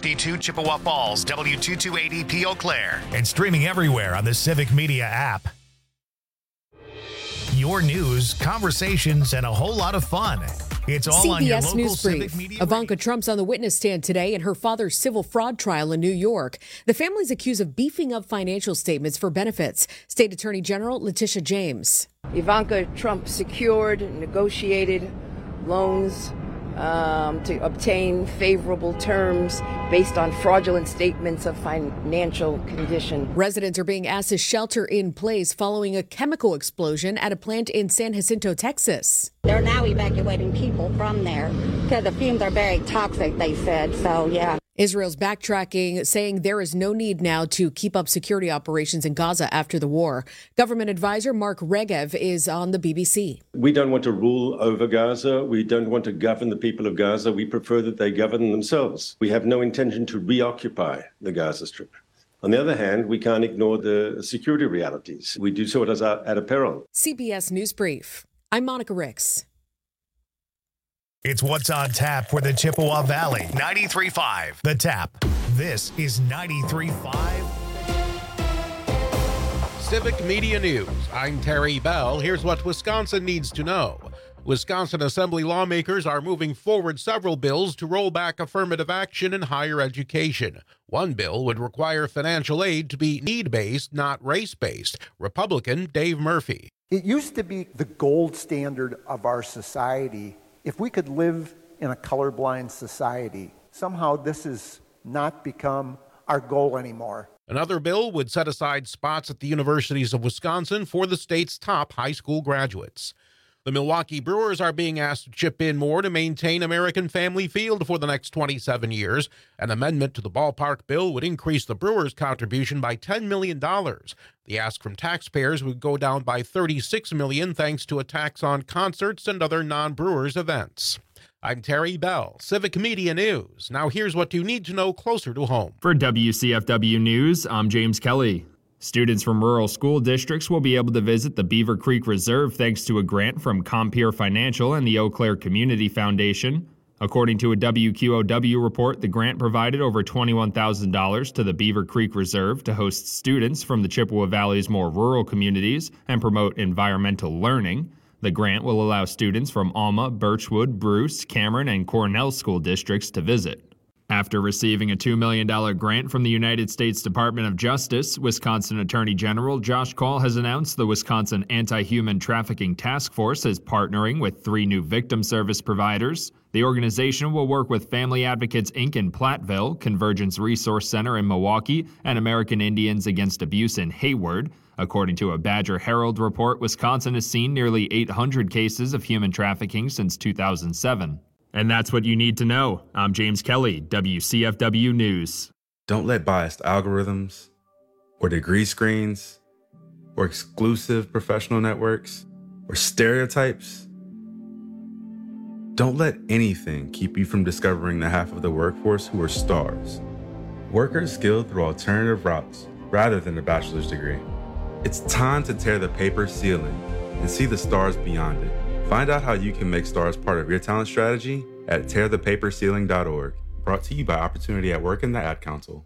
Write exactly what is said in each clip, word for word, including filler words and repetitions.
fifty-two Chippewa Falls, W two two eighty P Eau Claire. And streaming everywhere on the Civic Media app. Your news, conversations, and a whole lot of fun. It's all on your C B S local News Civic Brief. Media. Ivanka Trump's on the witness stand today in her father's civil fraud trial in New York. The family's accused of beefing up financial statements for benefits. State Attorney General Letitia James. Ivanka Trump secured, negotiated loans um, to obtain favorable terms based on fraudulent statements of financial condition. Residents are being asked to shelter in place following a chemical explosion at a plant in San Jacinto, Texas. They're now evacuating people from there because the fumes are very toxic, they said. So, yeah. Israel's backtracking, saying there is no need now to keep up security operations in Gaza after the war. Government advisor Mark Regev is on the B B C. We don't want to rule over Gaza. We don't want to govern the people of Gaza. We prefer that they govern themselves. We have no intention to reoccupy the Gaza Strip. On the other hand, we can't ignore the security realities. We do so at our, at a peril. C B S News Brief. I'm Monica Ricks. It's what's on tap for the Chippewa Valley. ninety-three point five. The Tap. This is ninety-three point five. Civic Media News. I'm Terry Bell. Here's what Wisconsin needs to know. Wisconsin Assembly lawmakers are moving forward several bills to roll back affirmative action in higher education. One bill would require financial aid to be need-based, not race-based. Republican Dave Murphy. It used to be the gold standard of our society. If we could live in a colorblind society, somehow this has not become our goal anymore. Another bill would set aside spots at the universities of Wisconsin for the state's top high school graduates. The Milwaukee Brewers are being asked to chip in more to maintain American Family Field for the next twenty-seven years. An amendment to the ballpark bill would increase the Brewers' contribution by ten million dollars. The ask from taxpayers would go down by thirty-six million dollars thanks to a tax on concerts and other non-Brewers events. I'm Terry Bell, Civic Media News. Now here's what you need to know closer to home. For W C F W News, I'm James Kelly. Students from rural school districts will be able to visit the Beaver Creek Reserve thanks to a grant from Compeer Financial and the Eau Claire Community Foundation. According to a W Q O W report, the grant provided over twenty-one thousand dollars to the Beaver Creek Reserve to host students from the Chippewa Valley's more rural communities and promote environmental learning. The grant will allow students from Alma, Birchwood, Bruce, Cameron, and Cornell school districts to visit. After receiving a two million dollars grant from the United States Department of Justice, Wisconsin Attorney General Josh Kaul has announced the Wisconsin Anti-Human Trafficking Task Force is partnering with three new victim service providers. The organization will work with Family Advocates, Incorporated in Platteville, Convergence Resource Center in Milwaukee, and American Indians Against Abuse in Hayward. According to a Badger Herald report, Wisconsin has seen nearly eight hundred cases of human trafficking since two thousand seven. And that's what you need to know. I'm James Kelly, W C F W News. Don't let biased algorithms or degree screens or exclusive professional networks or stereotypes, don't let anything keep you from discovering the half of the workforce who are stars. Workers skilled through alternative routes rather than a bachelor's degree. It's time to tear the paper ceiling and see the stars beyond it. Find out how you can make stars part of your talent strategy at tear the paper ceiling dot org. Brought to you by Opportunity at Work and the Ad Council.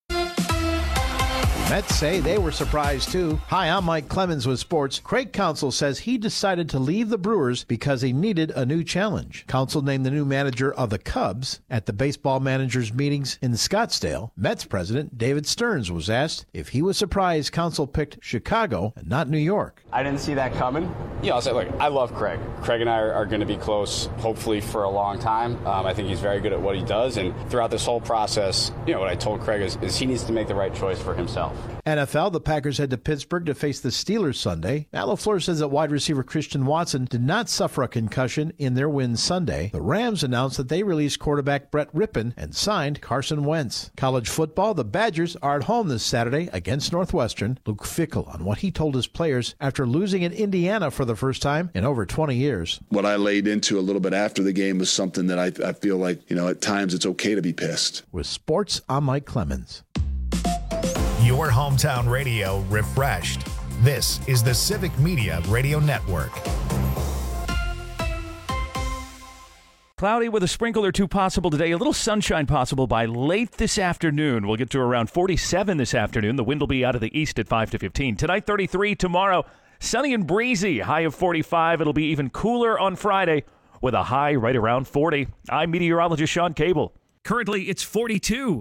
Mets say they were surprised too. Hi, I'm Mike Clemens with sports. Craig Counsell says he decided to leave the Brewers because he needed a new challenge. Counsell named the new manager of the Cubs at the baseball managers meetings in Scottsdale. Mets president David Stearns was asked if he was surprised Counsell picked Chicago and not New York. I didn't see that coming. Yeah, I'll say, look, I love Craig. Craig and I are, are going to be close, hopefully, for a long time. Um, I think he's very good at what he does, and throughout this whole process, you know, what I told Craig is, is he needs to make the right choice for himself. N F L, the Packers head to Pittsburgh to face the Steelers Sunday. Matt LaFleur says that wide receiver Christian Watson did not suffer a concussion in their win Sunday. The Rams announced that they released quarterback Brett Rippon and signed Carson Wentz. College football, the Badgers are at home this Saturday against Northwestern. Luke Fickell on what he told his players after losing in Indiana for the first time in over twenty years. What I laid into a little bit after the game was something that I, I feel like, you know, at times it's okay to be pissed. With sports, I'm Mike Clemens. Your hometown radio refreshed. This is the Civic Media Radio Network. Cloudy with a sprinkle or two possible today. A little sunshine possible by late this afternoon. We'll get to around forty-seven this afternoon. The wind will be out of the east at five to fifteen. Tonight, thirty-three. Tomorrow, sunny and breezy. High of forty-five. It'll be even cooler on Friday with a high right around forty. I'm meteorologist Sean Cable. Currently, it's forty-two.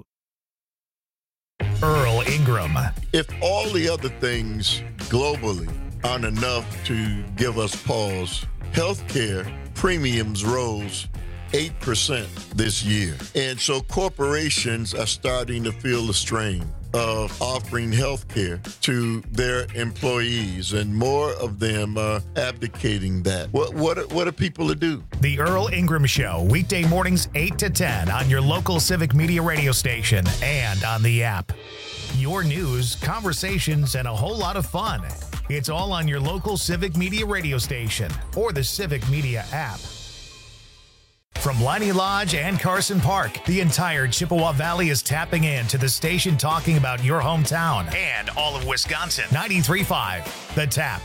Earl Ingram. If all the other things globally aren't enough to give us pause, healthcare premiums rose eight percent this year. And so corporations are starting to feel the strain of offering health care to their employees, and more of them are abdicating that. What, what, what are people to do? The Earl Ingram Show, weekday mornings eight to ten on your local Civic Media radio station and on the app. Your news, conversations, and a whole lot of fun. It's all on your local Civic Media radio station or the Civic Media app. From Liney Lodge and Carson Park, the entire Chippewa Valley is tapping in to the station talking about your hometown and all of Wisconsin. ninety-three point five, The Tap.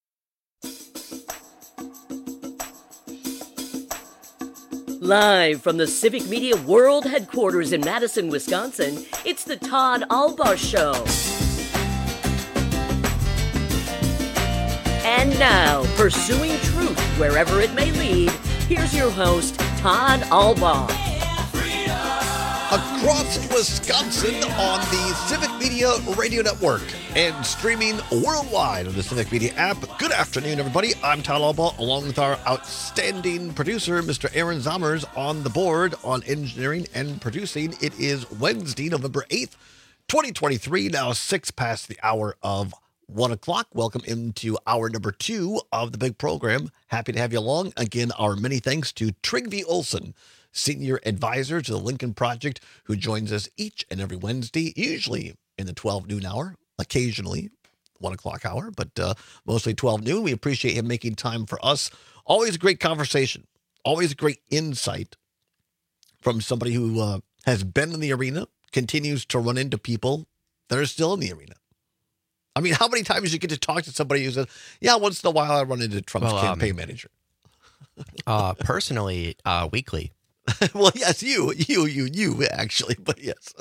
Live from the Civic Media World Headquarters in Madison, Wisconsin, it's the Todd Albaugh Show. And now, pursuing truth wherever it may lead, here's your host, Todd Albaugh. Across Wisconsin on the Civic Media Radio Network and streaming worldwide on the Civic Media app. Good afternoon, everybody. I'm Todd Albaugh, along with our outstanding producer, Mister Aaron Zommers, on the board on engineering and producing. It is Wednesday, November eighth, twenty twenty-three, now six past the hour of one o'clock. Welcome into hour number two of the big program. Happy to have you along. Again, our many thanks to Trygve Olsen, Senior Advisor to the Lincoln Project, who joins us each and every Wednesday, usually in the twelve noon hour, occasionally one o'clock hour, but uh, mostly twelve noon. We appreciate him making time for us. Always a great conversation, always a great insight from somebody who uh, has been in the arena, continues to run into people that are still in the arena. I mean, how many times you get to talk to somebody who says, yeah, once in a while I run into Trump's well, campaign um, manager? uh, personally, uh, weekly. Well, yes, you, you, you, you, actually, but yes.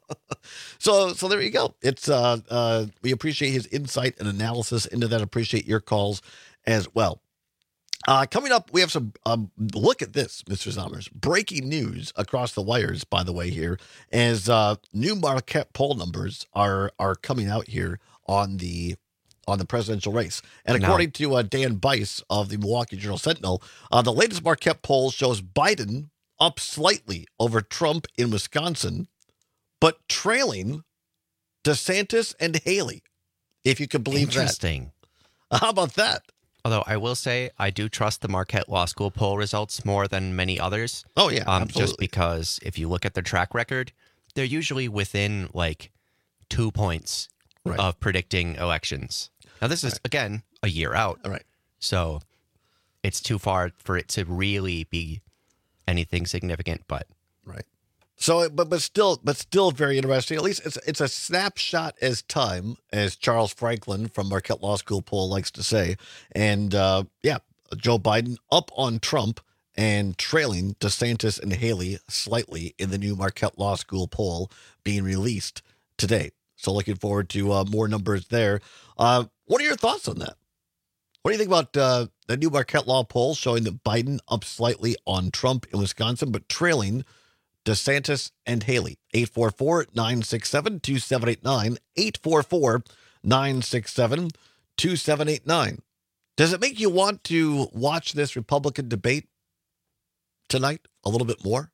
so, so there you go. It's, uh, uh, we appreciate his insight and analysis into that. Appreciate your calls as well. Uh, coming up, we have some, um, look at this, Mister Zommers. Breaking news across the wires, by the way, here, as uh, new Marquette poll numbers are are coming out here on the on the presidential race. And according no. to uh, Dan Bice of the Milwaukee Journal Sentinel, uh, the latest Marquette poll shows Biden up slightly over Trump in Wisconsin, but trailing DeSantis and Haley, if you could believe Interesting. that. How about that? Although I will say I do trust the Marquette Law School poll results more than many others. Oh, yeah, um, absolutely. Just because if you look at their track record, they're usually within like two points right. of predicting elections. Now, this is, right. again, a year out. All right. So it's too far for it to really be anything significant, but right. So, but but still, but still very interesting. At least it's it's a snapshot as time, as Charles Franklin from Marquette Law School poll likes to say. And uh, yeah, Joe Biden up on Trump and trailing DeSantis and Haley slightly in the new Marquette Law School poll being released today. So looking forward to uh, more numbers there. Uh, what are your thoughts on that? What do you think about uh, the new Marquette Law poll showing that Biden up slightly on Trump in Wisconsin, but trailing DeSantis and Haley? eight four four, nine six seven, two seven eight nine, eight four four, nine six seven, two seven eight nine. Does it make you want to watch this Republican debate tonight a little bit more?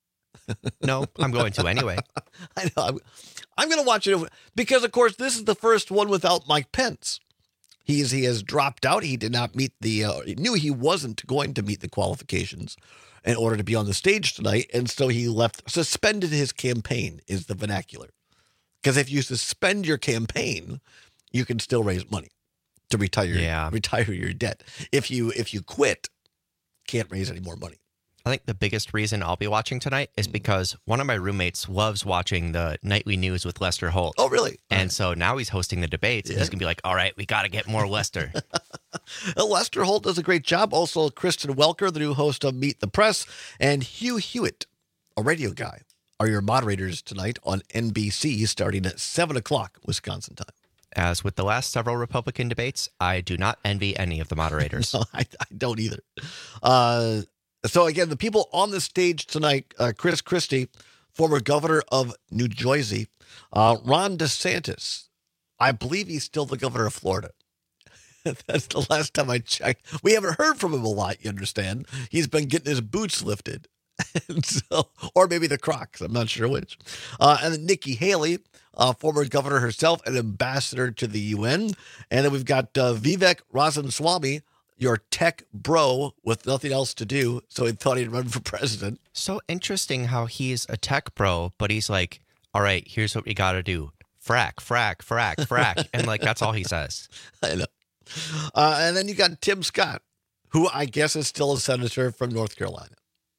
No, I'm going to anyway. I know. I'm, I'm going to watch it because, of course, this is the first one without Mike Pence. He's, he has dropped out. He did not meet the, uh, he knew he wasn't going to meet the qualifications in order to be on the stage tonight. And so he left, suspended his campaign is the vernacular. Because if you suspend your campaign, you can still raise money to retire, yeah. retire your debt. If you, if you quit, can't raise any more money. I think the biggest reason I'll be watching tonight is because one of my roommates loves watching the nightly news with Lester Holt. Oh, really? And so now he's hosting the debates, and Yeah. he's going to be like, all right, we got to get more Lester. Well, Lester Holt does a great job. Also, Kristen Welker, the new host of Meet the Press, and Hugh Hewitt, a radio guy, are your moderators tonight on N B C starting at seven o'clock Wisconsin time. As with the last several Republican debates, I do not envy any of the moderators. No, I, I don't either. Uh, so, again, the people on the stage tonight, uh, Chris Christie, former governor of New Jersey, uh, Ron DeSantis, I believe he's still the governor of Florida. That's the last time I checked. We haven't heard from him a lot, you understand. He's been getting his boots lifted. And so, or maybe the Crocs. I'm not sure which. Uh, and then Nikki Haley, uh, former governor herself, and ambassador to the U N. And then we've got uh, Vivek Ramaswamy, your tech bro with nothing else to do. So he thought he'd run for president. So interesting how he's a tech bro, but he's like, all right, here's what we got to do. Frack, frack, frack, frack. And like, that's all he says. I know. Uh, and then you got Tim Scott, who I guess is still a senator from North Carolina.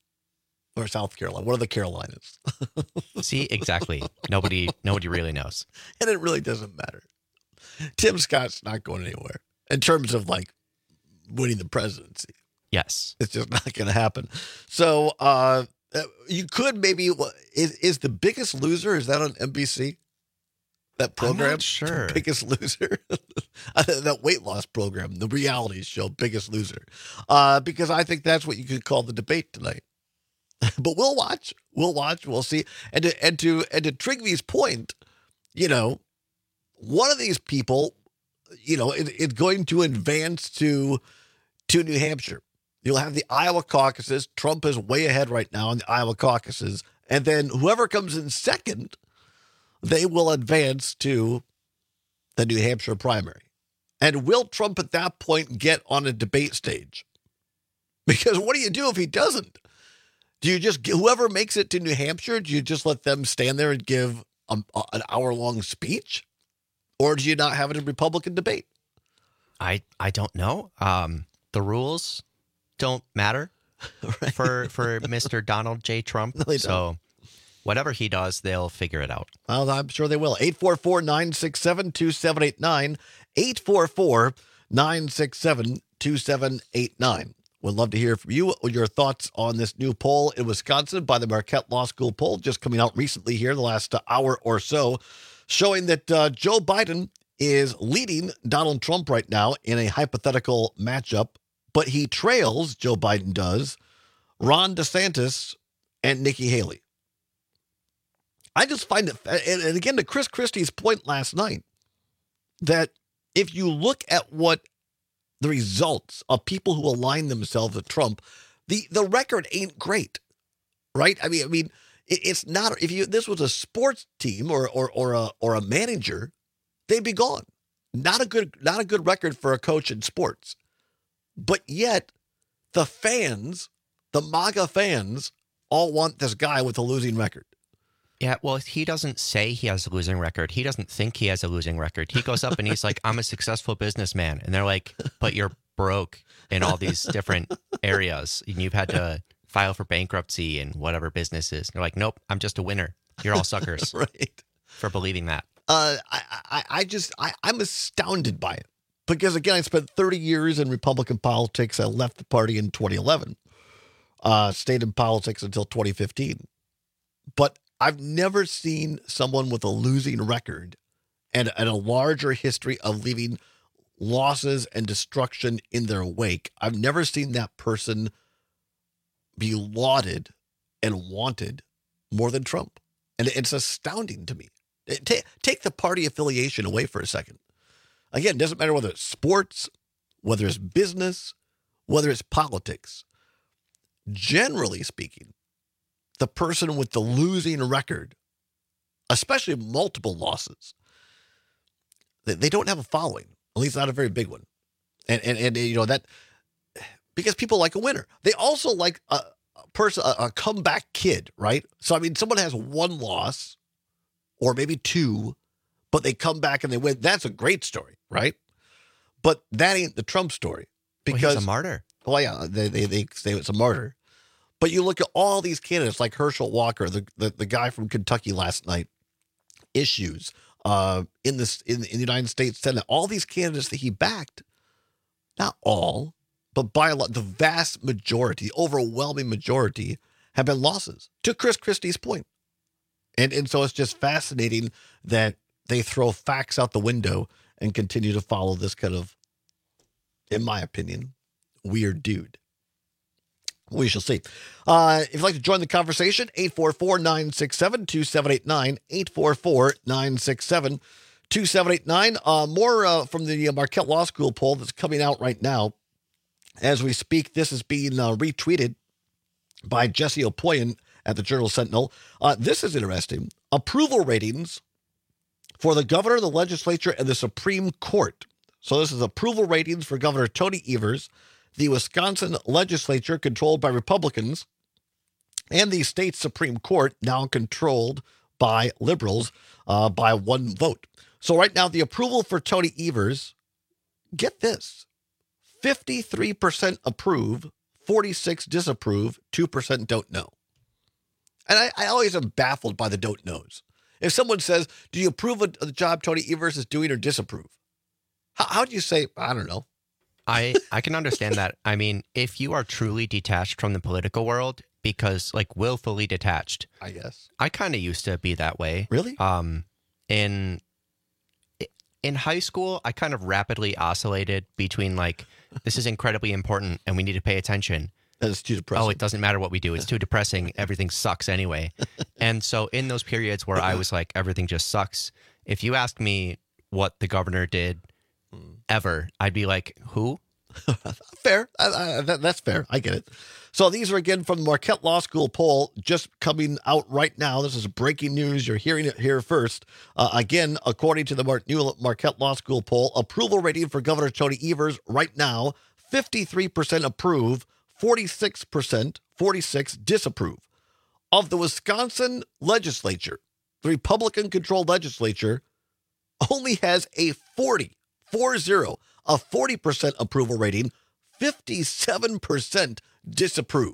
Or South Carolina. What are the Carolinas? See, exactly. Nobody nobody really knows. And it really doesn't matter. Tim Scott's not going anywhere in terms of like winning the presidency. Yes. It's just not going to happen. So uh, you could maybe, is, is The Biggest Loser, is that on N B C? That program? I'm not sure. The Biggest Loser? That weight loss program, the reality show, Biggest Loser. Uh, because I think that's what you could call the debate tonight. But we'll watch. We'll watch. We'll see. And to and to and to Trygve's point, you know, one of these people, you know, is it, going to advance to to New Hampshire. You'll have the Iowa caucuses. Trump is way ahead right now in the Iowa caucuses, and then whoever comes in second, they will advance to the New Hampshire primary. And will Trump at that point get on a debate stage? Because what do you do if he doesn't? Do you just, whoever makes it to New Hampshire, do you just let them stand there and give a, a, an hour-long speech? Or do you not have it in Republican debate? I I don't know. Um, the rules don't matter right. for, for Mister Donald J. Trump. No, they so don't. Whatever he does, they'll figure it out. Well, I'm sure they will. eight four four, nine six seven, two seven eight nine. eight four four, nine six seven, two seven eight nine. Would love to hear from you, your thoughts on this new poll in Wisconsin by the Marquette Law School poll, just coming out recently here, the last hour or so, showing that uh, Joe Biden is leading Donald Trump right now in a hypothetical matchup, but he trails, Joe Biden does, Ron DeSantis and Nikki Haley. I just find it, and again, to Chris Christie's point last night, that if you look at what the results of people who align themselves with Trump, the, the record ain't great, right? I mean, I mean, it, it's not. If you this was a sports team or or or a or a manager, they'd be gone. Not a good not a good record for a coach in sports, but yet the fans, the MAGA fans, all want this guy with a losing record. Yeah, well, he doesn't say he has a losing record. He doesn't think he has a losing record. He goes up and he's like, I'm a successful businessman. And they're like, but you're broke in all these different areas. And you've had to file for bankruptcy and whatever businesses. And they're like, nope, I'm just a winner. You're all suckers right. for believing that. Uh, I, I, I just, I, I'm astounded by it. Because, again, I spent thirty years in Republican politics. I left the party in twenty eleven. Uh, stayed in politics until twenty fifteen. But I've never seen someone with a losing record and, and a larger history of leaving losses and destruction in their wake. I've never seen that person be lauded and wanted more than Trump. And it's astounding to me. Take, take the party affiliation away for a second. Again, it doesn't matter whether it's sports, whether it's business, whether it's politics. Generally speaking, the person with the losing record, especially multiple losses, they, they don't have a following, at least not a very big one. And, and, and you know, that because people like a winner. They also like a, a person, a, a comeback kid, right? So, I mean, someone has one loss or maybe two, but they come back and they win. That's a great story, right? But that ain't the Trump story. Because well, he's a martyr. Well, yeah, they, they, they say it's a martyr. But you look at all these candidates like Herschel Walker, the, the, the guy from Kentucky last night, issues uh, in, this, in, in the United States Senate, all these candidates that he backed, not all, but by a lot, the vast majority, overwhelming majority, have been losses, to Chris Christie's point. And, and so it's just fascinating that they throw facts out the window and continue to follow this kind of, in my opinion, weird dude. We shall see. Uh, if you'd like to join the conversation, eight four four, nine six seven, two seven eight nine, eight four four, nine six seven, two seven eight nine. Uh, more uh, from the Marquette Law School poll that's coming out right now. As we speak, this is being uh, retweeted by Jesse Opoyan at the Journal Sentinel. Uh, this is interesting. Approval ratings for the governor, the legislature, and the Supreme Court. So this is approval ratings for Governor Tony Evers, the Wisconsin legislature controlled by Republicans, and the state Supreme Court now controlled by liberals uh, by one vote. So right now, the approval for Tony Evers, get this, fifty-three percent approve, forty-six disapprove, two percent don't know. And I, I always am baffled by the don't knows. If someone says, do you approve of the job Tony Evers is doing or disapprove? How, how do you say, I don't know? I, I can understand that. I mean, if you are truly detached from the political world, because like willfully detached, I guess. I kind of used to be that way. Really? Um, in in high school, I kind of rapidly oscillated between like, this is incredibly important and we need to pay attention. That's too depressing. Oh, it doesn't matter what we do. It's too depressing. Everything sucks anyway. And so in those periods where I was like, everything just sucks, if you asked me what the governor did ever, I'd be like, who? Fair. I, I, that, that's fair. I get it. So these are, again, from the Marquette Law School poll just coming out right now. This is breaking news. You're hearing it here first. Uh, again, according to the Mar- new Marquette Law School poll, approval rating for Governor Tony Evers right now, fifty-three percent approve, forty-six percent, forty-six disapprove. Of the Wisconsin legislature, the Republican-controlled legislature only has a forty, four zero, a forty percent approval rating, fifty-seven percent disapprove.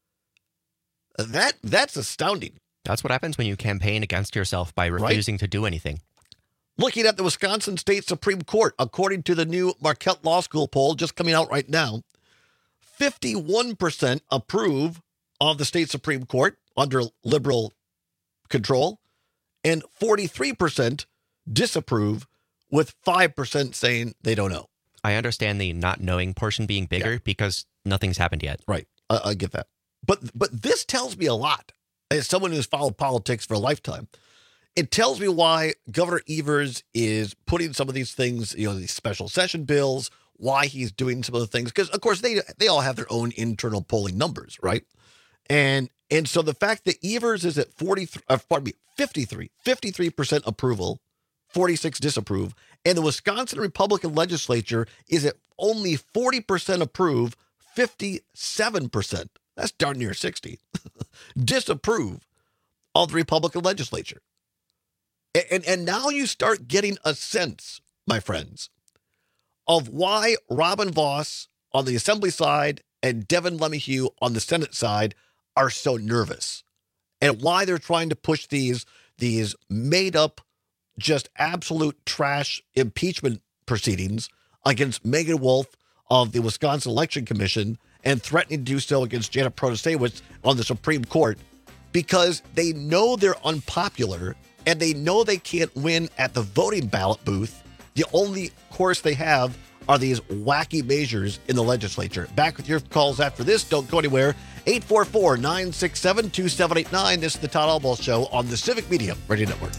That that's astounding. That's what happens when you campaign against yourself by refusing right? to do anything. Looking at the Wisconsin State Supreme Court, according to the new Marquette Law School poll just coming out right now, fifty-one percent approve of the state Supreme Court under liberal control, and forty-three percent disapprove, with five percent saying they don't know. I understand the not knowing portion being bigger yeah. because nothing's happened yet. Right. I, I get that. But but this tells me a lot. As someone who's followed politics for a lifetime, it tells me why Governor Evers is putting some of these things, you know, these special session bills, why he's doing some of the things. Because, of course, they they all have their own internal polling numbers, right? And and so the fact that Evers is at forty-three, uh, pardon me, fifty-three, fifty-three percent approval, forty-six disapprove, and the Wisconsin Republican legislature is at only forty percent approve, fifty-seven percent, that's darn near sixty, disapprove of the Republican legislature. And, and, and now you start getting a sense, my friends, of why Robin Vos on the Assembly side and Devin LeMahieu on the Senate side are so nervous, and why they're trying to push these, these made-up, just absolute trash impeachment proceedings against Megan Wolf of the Wisconsin Election Commission and threatening to do so against Janet Protasewicz on the Supreme Court, because they know they're unpopular and they know they can't win at the voting ballot booth. The only course they have are these wacky measures in the legislature. Back with your calls after this. Don't go anywhere. eight four four, nine six seven, two seven eight nine. This is the Todd Albaugh Show on the Civic Media Radio Network.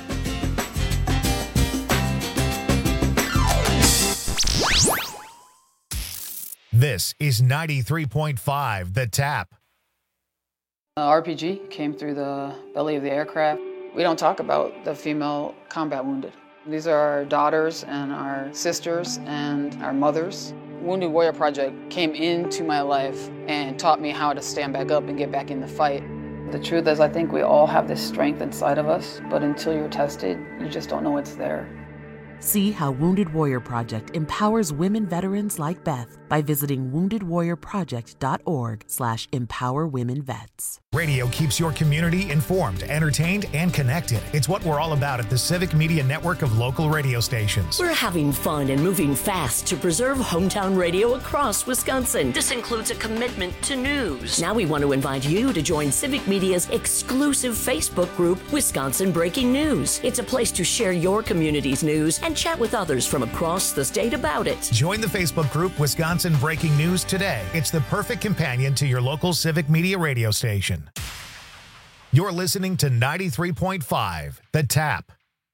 This is ninety-three point five The Tap. Uh, R P G came through the belly of the aircraft. We don't talk about the female combat wounded. These are our daughters and our sisters and our mothers. Wounded Warrior Project came into my life and taught me how to stand back up and get back in the fight. The truth is, I think we all have this strength inside of us, but until you're tested, you just don't know it's there. See how Wounded Warrior Project empowers women veterans like Beth. by visiting wounded warrior project dot org slash empower women vets. Radio keeps your community informed, entertained, and connected. It's what we're all about at the Civic Media Network of local radio stations. We're having fun and moving fast to preserve hometown radio across Wisconsin. This includes a commitment to news. Now we want to invite you to join Civic Media's exclusive Facebook group, Wisconsin Breaking News. It's a place to share your community's news and chat with others from across the state about it. Join the Facebook group Wisconsin Breaking News today. It's the perfect companion to your local Civic Media radio station. You're listening to ninety-three point five, The Tap.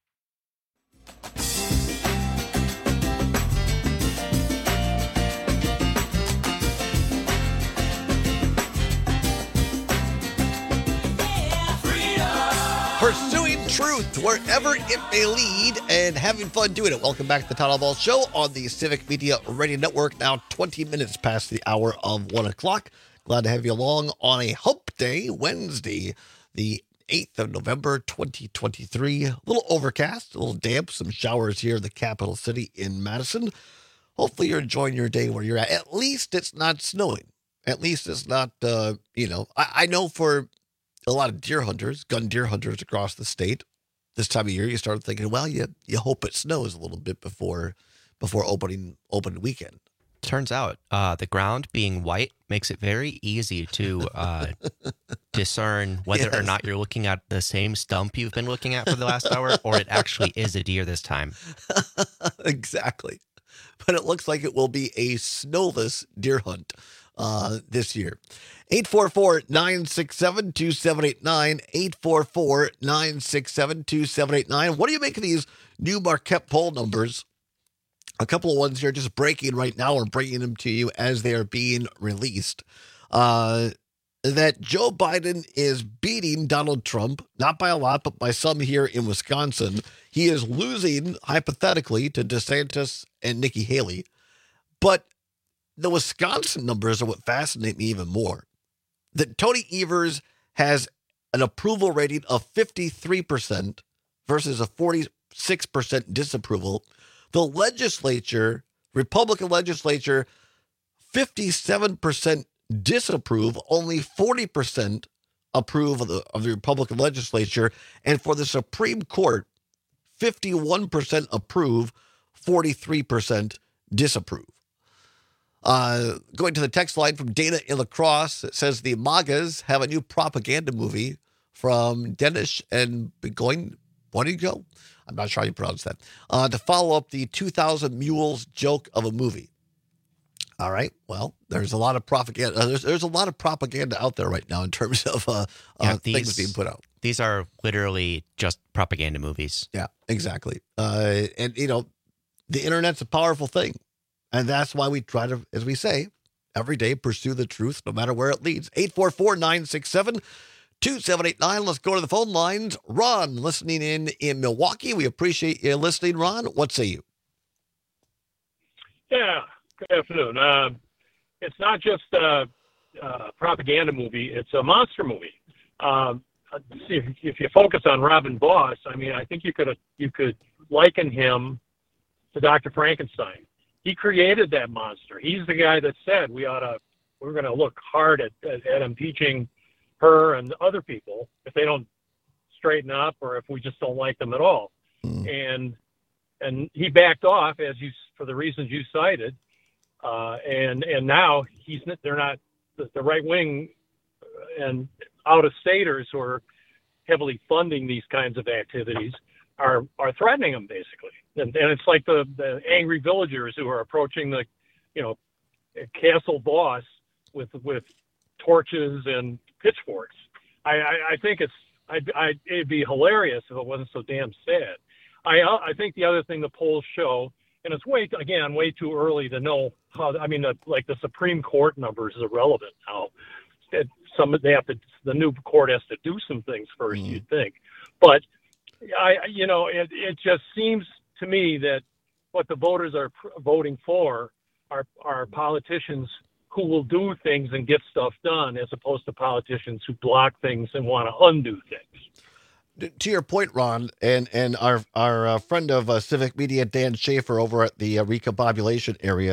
Pursuing truth wherever it may lead and having fun doing it. Welcome back to the Todd Ball Show on the Civic Media Radio Network. Now twenty minutes past the hour of one o'clock. Glad to have you along on a hump day, Wednesday, the eighth of November, twenty twenty-three. A little overcast, a little damp, some showers here in the capital city in Madison. Hopefully you're enjoying your day where you're at. At least it's not snowing. At least it's not, uh, you know, I, I know for a lot of deer hunters, gun deer hunters across the state, this time of year, you start thinking, well, you you hope it snows a little bit before before opening opening weekend. Turns out uh, the ground being white makes it very easy to uh, discern whether yes. or not you're looking at the same stump you've been looking at for the last hour, or it actually is a deer this time. Exactly. But it looks like it will be a snowless deer hunt uh, this year. eight four four, nine six seven, two seven eight nine, eight four four, nine six seven, two seven eight nine. What do you make of these new Marquette poll numbers? A couple of ones here just breaking right now. We're bringing them to you as they are being released. Uh, that Joe Biden is beating Donald Trump, not by a lot, but by some here in Wisconsin. He is losing, hypothetically, to DeSantis and Nikki Haley. But the Wisconsin numbers are what fascinate me even more. That Tony Evers has an approval rating of fifty-three percent versus a forty-six percent disapproval. The legislature, Republican legislature, fifty-seven percent disapprove, only forty percent approve of the, of the Republican legislature. And for the Supreme Court, fifty-one percent approve, forty-three percent disapprove. Uh, going to the text line from Dana in La Crosse, it says the MAGAs have a new propaganda movie from Dennis and Begoin Bonigo. I'm not sure how you pronounce that. Uh, to follow up the two thousand Mules joke of a movie. All right. Well, there's a lot of propaganda. Uh, there's there's a lot of propaganda out there right now in terms of uh, yeah, uh, these, things being put out. These are literally just propaganda movies. Yeah, exactly. Uh, and you know, the internet's a powerful thing. And that's why we try to, as we say, every day pursue the truth, no matter where it leads. eight four four, nine six seven, two seven eight nine. Let's go to the phone lines. Ron, listening in in Milwaukee. We appreciate you listening, Ron. What say you? Yeah, good afternoon. Uh, it's not just a, a propaganda movie. It's a monster movie. Um, if, if you focus on Robin Boss, I mean, I think you could you could liken him to Doctor Frankenstein. He created that monster. He's the guy that said we ought to, we're going to look hard at, at, at impeaching her and other people if they don't straighten up or if we just don't like them at all. Mm. And and he backed off, as you for the reasons you cited. Uh, and and now he's they're not the, the right wing and out of staters who are heavily funding these kinds of activities are are threatening him basically. And, and it's like the, the angry villagers who are approaching the, you know, castle boss with with torches and pitchforks. I, I, I think it's I, I it'd be hilarious if it wasn't so damn sad. I I think the other thing the polls show, and it's way again way too early to know how. I mean, the, like the Supreme Court numbers is irrelevant now. It, some they have to the new court has to do some things first. Mm. You'd think, but I you know it it just seems to me that what the voters are pr- voting for are are politicians who will do things and get stuff done, as opposed to politicians who block things and want to undo things. To your point, Ron, and and our our uh, friend of uh, Civic Media, Dan Schaefer, over at the uh, recombobulation area,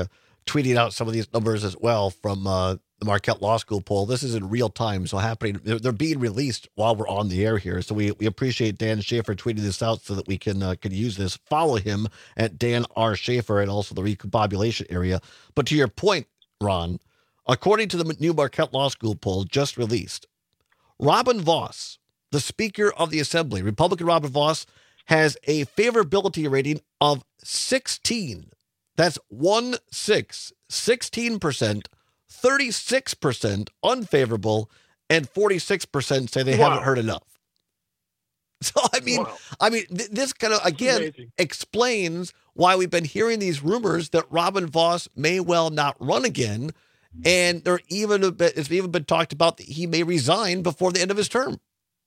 tweeting out some of these numbers as well from uh, the Marquette Law School poll. This is in real time, so happening. They're, they're being released while we're on the air here. So we, we appreciate Dan Schaefer tweeting this out so that we can uh, can use this. Follow him at Dan R. Schaefer and also the recombobulation area. But to your point, Ron, according to the new Marquette Law School poll just released, Robin Vos, the Speaker of the Assembly, Republican Robin Vos, has a favorability rating of sixteen. That's one six, sixteen percent, thirty-six percent unfavorable, and forty-six percent say they wow. haven't heard enough. So, I mean, wow. I mean, th- this kind of, again, Amazing. explains why we've been hearing these rumors that Robin Vos may well not run again. And there even a bit, it's even been talked about that he may resign before the end of his term.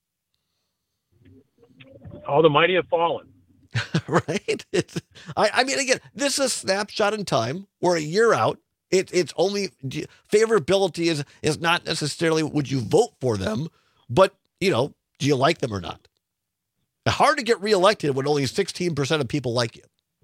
All the mighty have fallen. Right? It's, I, I mean, again, this is a snapshot in time. We're a year out. It, it's only favorability is, is not necessarily would you vote for them, but, you know, do you like them or not? Hard to get reelected when only sixteen percent of people like you.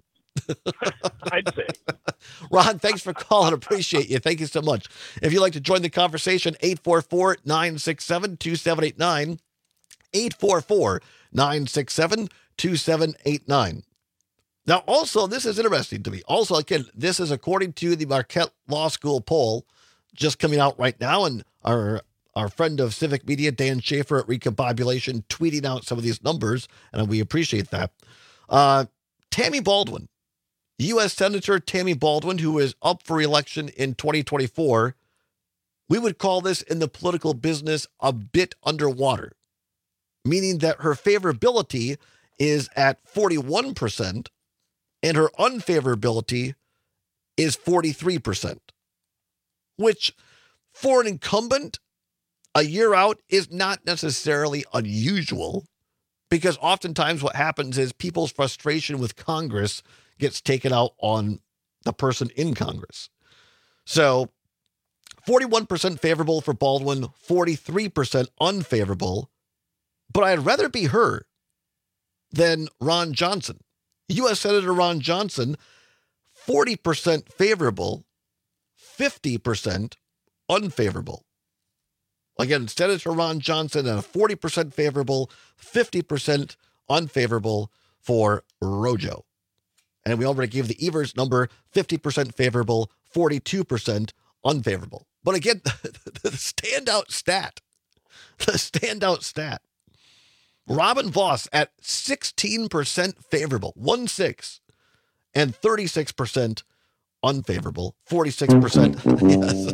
I'd say. Ron, thanks for calling. Appreciate you. Thank you so much. If you'd like to join the conversation, eight four four, nine six seven, two seven eight nine, eight four four, nine six seven, two seven eight nine. Now, also, this is interesting to me. Also, again, this is according to the Marquette Law School poll just coming out right now, and our our friend of Civic Media, Dan Schaefer at Recombobulation, tweeting out some of these numbers, and we appreciate that. Uh, Tammy Baldwin, U S Senator Tammy Baldwin, who is up for election in twenty twenty-four, we would call this in the political business a bit underwater, meaning that her favorability is at forty-one percent and her unfavorability is forty-three percent, which for an incumbent a year out is not necessarily unusual, because oftentimes what happens is people's frustration with Congress gets taken out on the person in Congress. So forty-one percent favorable for Baldwin, forty-three percent unfavorable. But I'd rather be her than Ron Johnson. U S Senator Ron Johnson, forty percent favorable, fifty percent unfavorable. Again, Senator Ron Johnson at a forty percent favorable, fifty percent unfavorable for Rojo. And we already gave the Evers number, fifty percent favorable, forty-two percent unfavorable. But again, the standout stat, the standout stat, Robin Vos at sixteen percent favorable, one six, and thirty-six percent unfavorable, forty-six percent. Yes.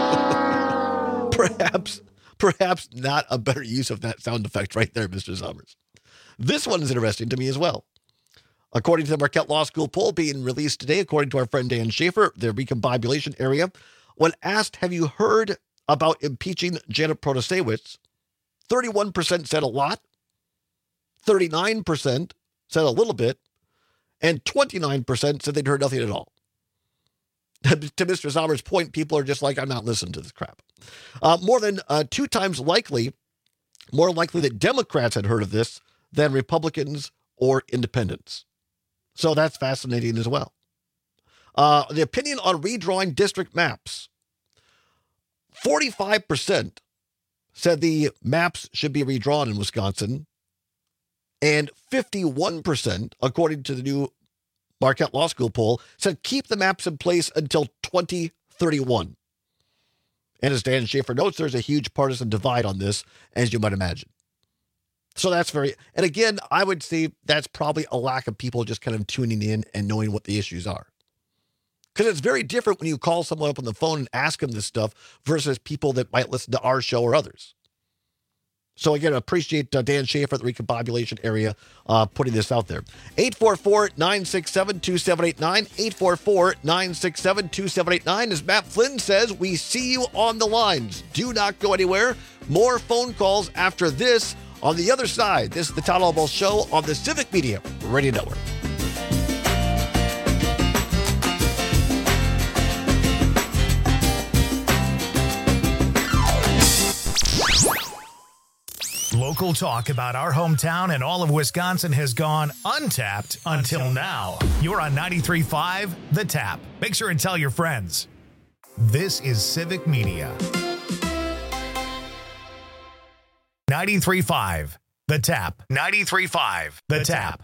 Perhaps, perhaps not a better use of that sound effect right there, Mister Summers. This one is interesting to me as well. According to the Marquette Law School poll being released today, according to our friend Dan Schaefer, the recombobulation area, when asked, have you heard about impeaching Janet Protasewicz, thirty-one percent said a lot, thirty-nine percent said a little bit, and twenty-nine percent said they'd heard nothing at all. To Mister Sommer's point, people are just like, I'm not listening to this crap. Uh, more than uh, two times likely, more likely that Democrats had heard of this than Republicans or independents. So that's fascinating as well. Uh, the opinion on redrawing district maps. forty-five percent said the maps should be redrawn in Wisconsin, and fifty-one percent, according to the new Marquette Law School poll, said keep the maps in place until twenty thirty-one. And as Dan Schaefer notes, there's a huge partisan divide on this, as you might imagine. So that's very, and again, I would say that's probably a lack of people just kind of tuning in and knowing what the issues are. Because it's very different when you call someone up on the phone and ask them this stuff versus people that might listen to our show or others. So again, I appreciate uh, Dan Schaefer at the recombobulation area uh, putting this out there. eight four four, nine six seven, two seven eight nine, eight four four, nine six seven, two seven eight nine. As Matt Flynn says, we see you on the lines. Do not go anywhere. More phone calls after this on the other side. This is the Todd Albaugh Show on the Civic Media Radio Network. Local talk about our hometown and all of Wisconsin has gone untapped until now. You're on ninety-three point five The Tap. Make sure and tell your friends. This is Civic Media. ninety-three point five The Tap. ninety-three point five The, the Tap.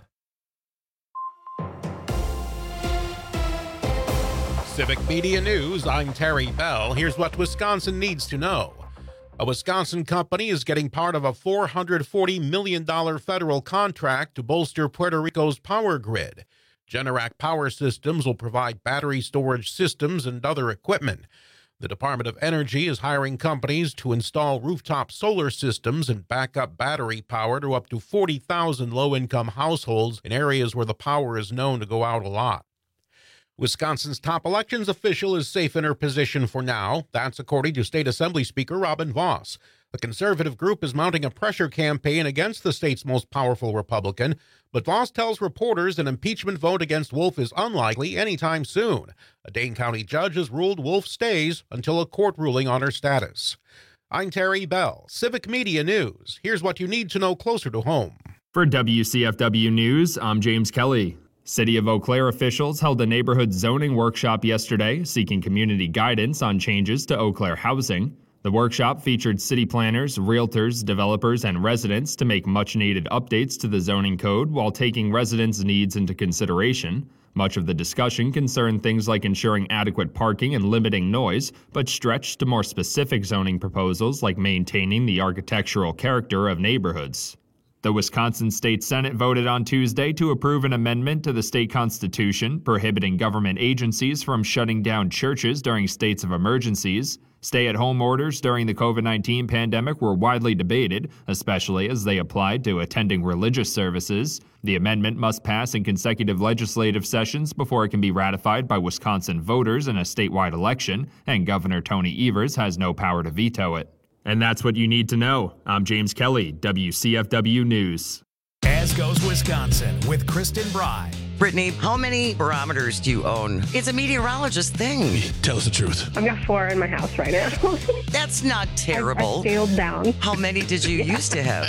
Civic Media News, I'm Terry Bell. Here's what Wisconsin needs to know. A Wisconsin company is getting part of a four hundred forty million dollars federal contract to bolster Puerto Rico's power grid. Generac Power Systems will provide battery storage systems and other equipment. The Department of Energy is hiring companies to install rooftop solar systems and backup battery power to up to forty thousand low-income households in areas where the power is known to go out a lot. Wisconsin's top elections official is safe in her position for now. That's according to State Assembly Speaker Robin Vos. The conservative group is mounting a pressure campaign against the state's most powerful Republican, but Vos tells reporters an impeachment vote against Wolf is unlikely anytime soon. A Dane County judge has ruled Wolf stays until a court ruling on her status. I'm Terry Bell, Civic Media News. Here's what you need to know closer to home. For W C F W News, I'm James Kelly. City of Eau Claire officials held a neighborhood zoning workshop yesterday, seeking community guidance on changes to Eau Claire housing. The workshop featured city planners, realtors, developers, and residents to make much-needed updates to the zoning code while taking residents' needs into consideration. Much of the discussion concerned things like ensuring adequate parking and limiting noise, but stretched to more specific zoning proposals like maintaining the architectural character of neighborhoods. The Wisconsin State Senate voted on Tuesday to approve an amendment to the state constitution prohibiting government agencies from shutting down churches during states of emergencies. Stay-at-home orders during the covid nineteen pandemic were widely debated, especially as they applied to attending religious services. The amendment must pass in consecutive legislative sessions before it can be ratified by Wisconsin voters in a statewide election, and Governor Tony Evers has no power to veto it. And that's what you need to know. I'm James Kelly, W C F W News. As goes Wisconsin with Kristen Bry. Brittany, how many barometers do you own? It's a meteorologist thing. Tell us the truth. I've got four in my house right now. That's not terrible. I, I scaled down. How many did you yeah. used to have?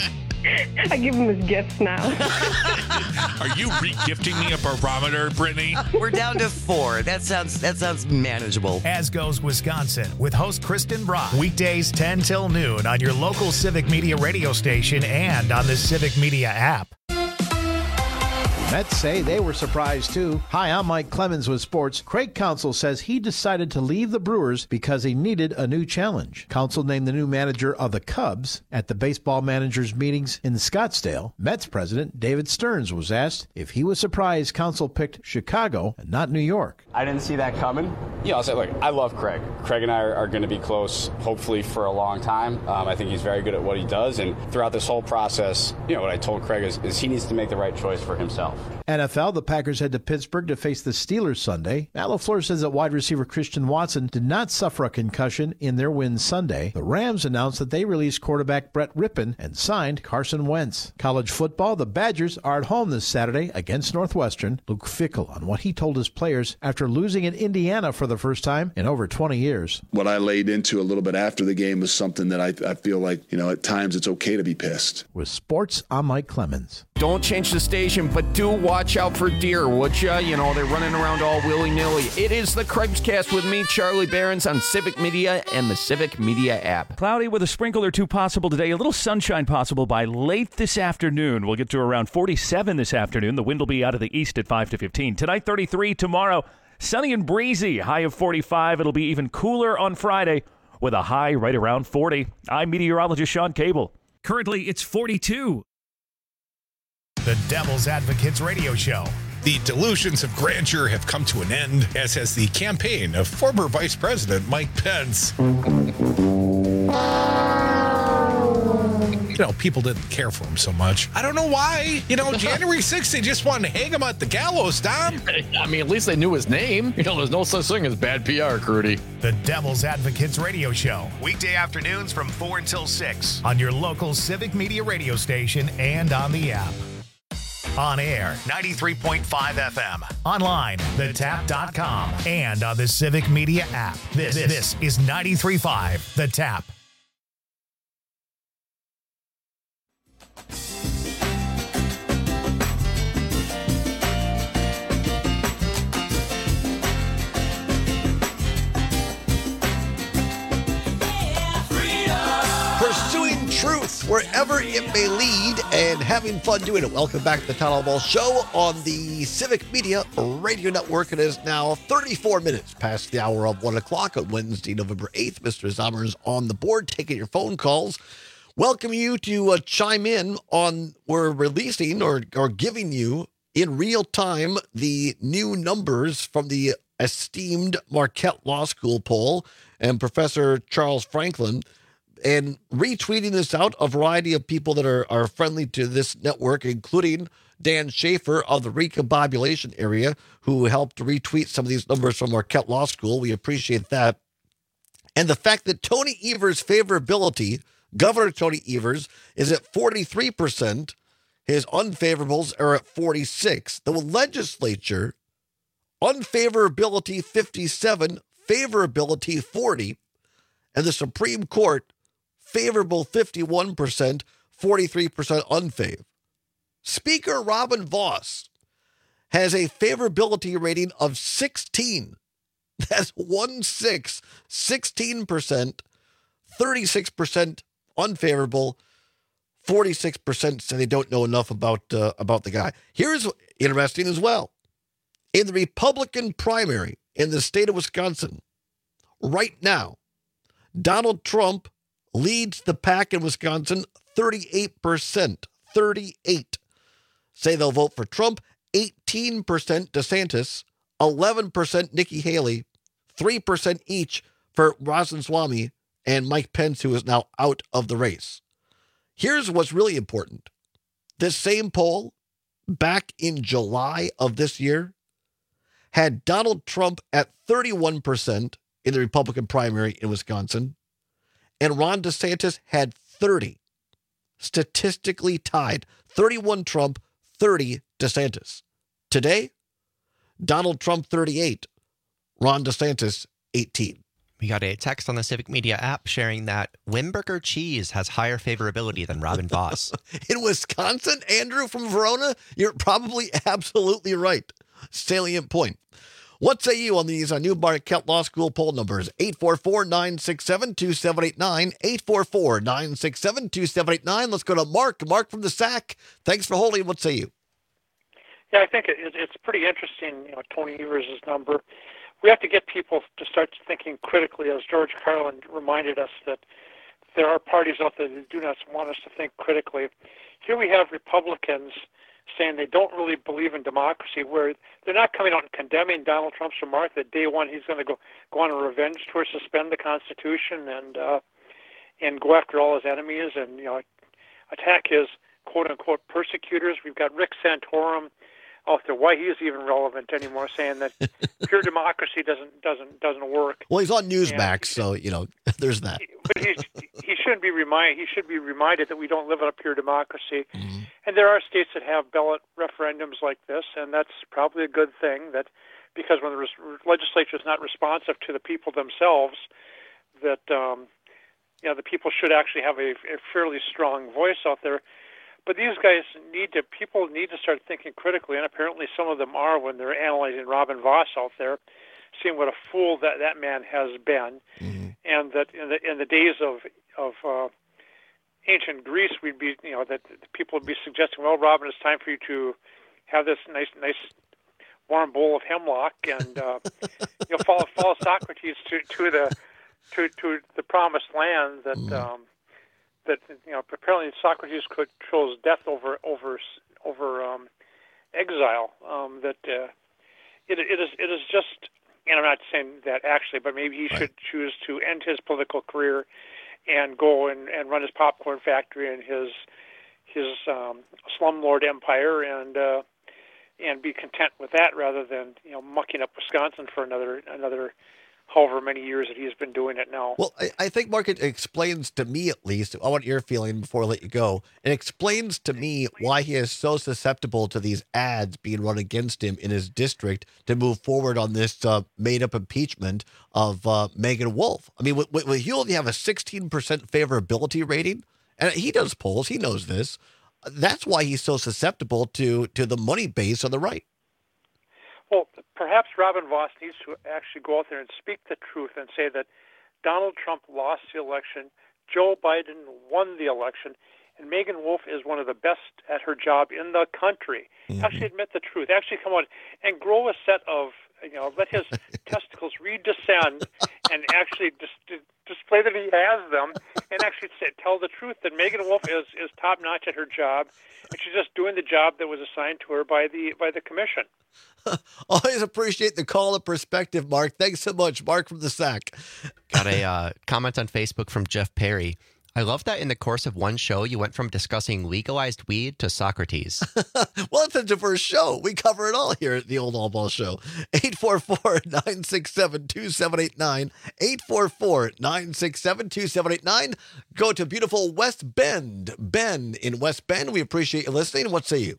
I give them as gifts now. Are you re-gifting me a barometer, Brittany? We're down to four. That sounds that sounds manageable. As goes Wisconsin with host Kristen Brock. Weekdays ten till noon on your local Civic Media radio station and on the Civic Media app. Mets say they were surprised too. Hi, I'm Mike Clemens with sports. Craig Counsell says he decided to leave the Brewers because he needed a new challenge. Counsell named the new manager of the Cubs at the baseball managers meetings in Scottsdale. Mets president David Stearns was asked if he was surprised Counsell picked Chicago and not New York. I didn't see that coming. Yeah, I'll say, look, I love Craig. Craig and I are, are going to be close, hopefully, for a long time. Um, I think he's very good at what he does, and throughout this whole process, you know, what I told Craig is, is he needs to make the right choice for himself. N F L, the Packers head to Pittsburgh to face the Steelers Sunday. Matt LaFleur says that wide receiver Christian Watson did not suffer a concussion in their win Sunday. The Rams announced that they released quarterback Brett Rippon and signed Carson Wentz. College football, the Badgers are at home this Saturday against Northwestern. Luke Fickell on what he told his players after losing in Indiana for the first time in over twenty years. What I laid into a little bit after the game was something that I, I feel like, you know, at times it's okay to be pissed. With sports, I'm Mike Clemens. Don't change the station, but do watch out for deer, would ya? You know, they're running around all willy-nilly. It is the Craig's Cast with me, Charlie Behrens, on Civic Media and the Civic Media app. Cloudy with a sprinkle or two possible today. A little sunshine possible by late this afternoon. We'll get to around forty-seven this afternoon. The wind will be out of the east at five to fifteen. Tonight, thirty-three. Tomorrow, sunny and breezy. High of forty-five. It'll be even cooler on Friday with a high right around forty. I'm meteorologist Sean Cable. Currently, it's forty-two. The Devil's Advocates Radio Show. The delusions of grandeur have come to an end, as has the campaign of former Vice President Mike Pence. You know, people didn't care for him so much. I don't know why. You know, January sixth, they just wanted to hang him at the gallows, Tom. I mean, at least they knew his name. You know, there's no such thing as bad P R, Crudy. The Devil's Advocates Radio Show. Weekday afternoons from four until six on your local Civic Media radio station and on the app. On air, ninety-three point five F M. Online, the tap dot com. And on the Civic Media app. This, this is ninety-three point five The Tap. wherever it may lead, and having fun doing it. Welcome back to the Town Hall Ball Show on the Civic Media Radio Network. It is now thirty-four minutes past the hour of one o'clock on Wednesday, November eighth. Mister Zommer's on the board, taking your phone calls. Welcome you to uh, chime in on, we're releasing or, or giving you in real time the new numbers from the esteemed Marquette Law School poll, and Professor Charles Franklin, and retweeting this out, a variety of people that are, are friendly to this network, including Dan Schaefer of the Recombobulation area, who helped retweet some of these numbers from Marquette Law School. We appreciate that. And the fact that Tony Evers' favorability, Governor Tony Evers, is at forty-three percent. His unfavorables are at forty-six. The legislature, unfavorability fifty-seven, favorability forty, and the Supreme Court, favorable fifty-one percent, forty-three percent unfav. Speaker Robin Vos has a favorability rating of sixteen. That's one six, sixteen percent, thirty-six percent unfavorable, forty-six percent say they don't know enough about uh, about the guy. Here's interesting as well. In the Republican primary in the state of Wisconsin, right now, Donald Trump leads the pack in Wisconsin, thirty-eight percent. thirty-eight say they'll vote for Trump, eighteen percent DeSantis, eleven percent Nikki Haley, three percent each for Ramaswamy and Mike Pence, who is now out of the race. Here's what's really important. This same poll, back in July of this year, had Donald Trump at thirty-one percent in the Republican primary in Wisconsin, and Ron DeSantis had thirty. Statistically tied. thirty-one Trump, thirty DeSantis. Today, Donald Trump thirty-eight, Ron DeSantis eighteen. We got a text on the Civic Media app sharing that Wimberger cheese has higher favorability than Robin Vos. In Wisconsin, Andrew from Verona, you're probably absolutely right. Salient point. What say you on these uh, new Marquette Law School poll numbers? eight four four, nine six seven, two seven eight nine, eight four four, nine six seven, two seven eight nine. Let's go to Mark. Mark from the S A C. Thanks for holding. What say you? Yeah, I think it, it's pretty interesting, you know, Tony Evers' number. We have to get people to start thinking critically, as George Carlin reminded us that there are parties out there that do not want us to think critically. Here we have Republicans saying they don't really believe in democracy, where they're not coming out and condemning Donald Trump's remark that day one he's going to go, go on a revenge tour, suspend the Constitution, and uh, and go after all his enemies and, you know, attack his quote-unquote persecutors. We've got Rick Santorum out there, why he is even relevant anymore, saying that pure democracy doesn't doesn't doesn't work. Well, he's on Newsmax, so you know there's that. But he he shouldn't be reminded. He should be reminded that we don't live in a pure democracy, mm-hmm. and there are states that have ballot referendums like this, and that's probably a good thing. That because when the res- legislature is not responsive to the people themselves, that um, you know the people should actually have a, a fairly strong voice out there. But these guys need to, people need to start thinking critically, and apparently some of them are when they're analyzing Robin Vos out there, seeing what a fool that, that man has been, mm-hmm. and that in the in the days of of uh, ancient Greece, we'd be, you know, that people would be suggesting, well, Robin, it's time for you to have this nice nice warm bowl of hemlock and uh, you know follow follow Socrates to, to the to to the promised land that. Mm-hmm. Um, That you know, apparently Socrates could chose death over over over um, exile. Um, that uh, it it is it is just, and I'm not saying that actually, but maybe he right. should choose to end his political career and go and, and run his popcorn factory and his his um, slumlord empire and uh, and be content with that rather than you know mucking up Wisconsin for another another. however many years that he's been doing it now. Well, I, I think, Mark, it explains to me at least, I want your feeling before I let you go, it explains to me why he is so susceptible to these ads being run against him in his district to move forward on this uh, made-up impeachment of uh, Megan Wolf. I mean, with, with you only have a sixteen percent favorability rating, and he does polls, he knows this. That's why he's so susceptible to, to the money base on the right. Well, perhaps Robin Vos needs to actually go out there and speak the truth and say that Donald Trump lost the election, Joe Biden won the election, and Megan Wolf is one of the best at her job in the country. Mm-hmm. Actually admit the truth. Actually come out and grow a set of, you know, let his testicles redescend and actually dis- display that he has them, and actually say, tell the truth that Megan Wolf is, is top-notch at her job, and she's just doing the job that was assigned to her by the by the commission. Always appreciate the call of perspective, Mark. Thanks so much, Mark from the Sack. Got a uh, comment on Facebook from Jeff Perry. I love that in the course of one show, you went from discussing legalized weed to Socrates. Well, it's a diverse show. We cover it all here at the Old All Ball Show. eight four four, nine six seven, two seven eight nine. eight four four, nine six seven, two seven eight nine. Go to beautiful West Bend. Ben in West Bend, we appreciate you listening. What say you?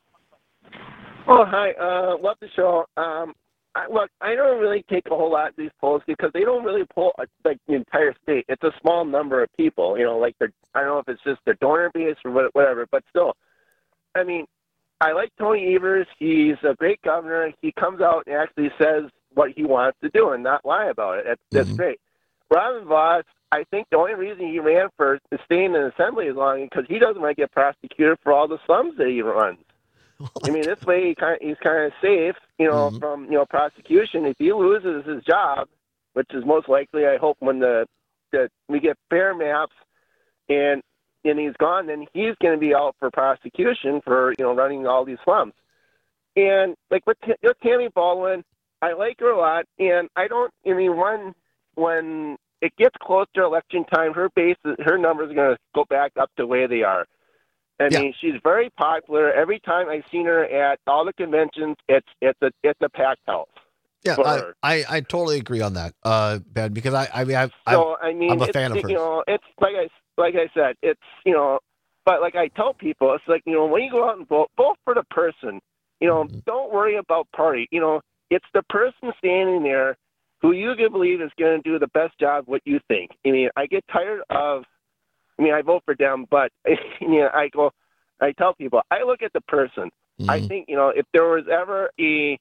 Oh, hi. Uh, love the show. Um, I, look, I don't really take a whole lot of these polls because they don't really poll uh, like the entire state. It's a small number of people, you know, like they're, I don't know if it's just their donor base or whatever, but still, I mean, I like Tony Evers. He's a great governor. He comes out and actually says what he wants to do and not lie about it. That's, that's mm-hmm. great. Robin Voss, I think the only reason he ran for staying in assembly as long is because he doesn't want to get prosecuted for all the slums that he runs. I mean, this way he kind of, he's kind of safe, you know, mm-hmm. from, you know, prosecution. If he loses his job, which is most likely, I hope, when the, the we get fair maps and and he's gone, then he's going to be out for prosecution for, you know, running all these slums. And, like, with, with Tammy Baldwin, I like her a lot, and I don't, I mean, when, when it gets close to election time, her base, her numbers are going to go back up to where they are. I yeah. mean, she's very popular. Every time I've seen her at all the conventions, it's it's a it's a packed house. Yeah, I, I, I totally agree on that, uh, Ben. Because I I mean I've, so, I mean I'm a it's, fan of her. You know, it's like I like I said, it's you know, but like I tell people, it's like you know when you go out and vote, vote for the person. You know, mm-hmm. don't worry about party. You know, it's the person standing there who you can believe is going to do the best job. What you think. I mean, I get tired of. I mean, I vote for them, but you know, I go, I tell people, I look at the person. Mm-hmm. I think, you know, if there was ever a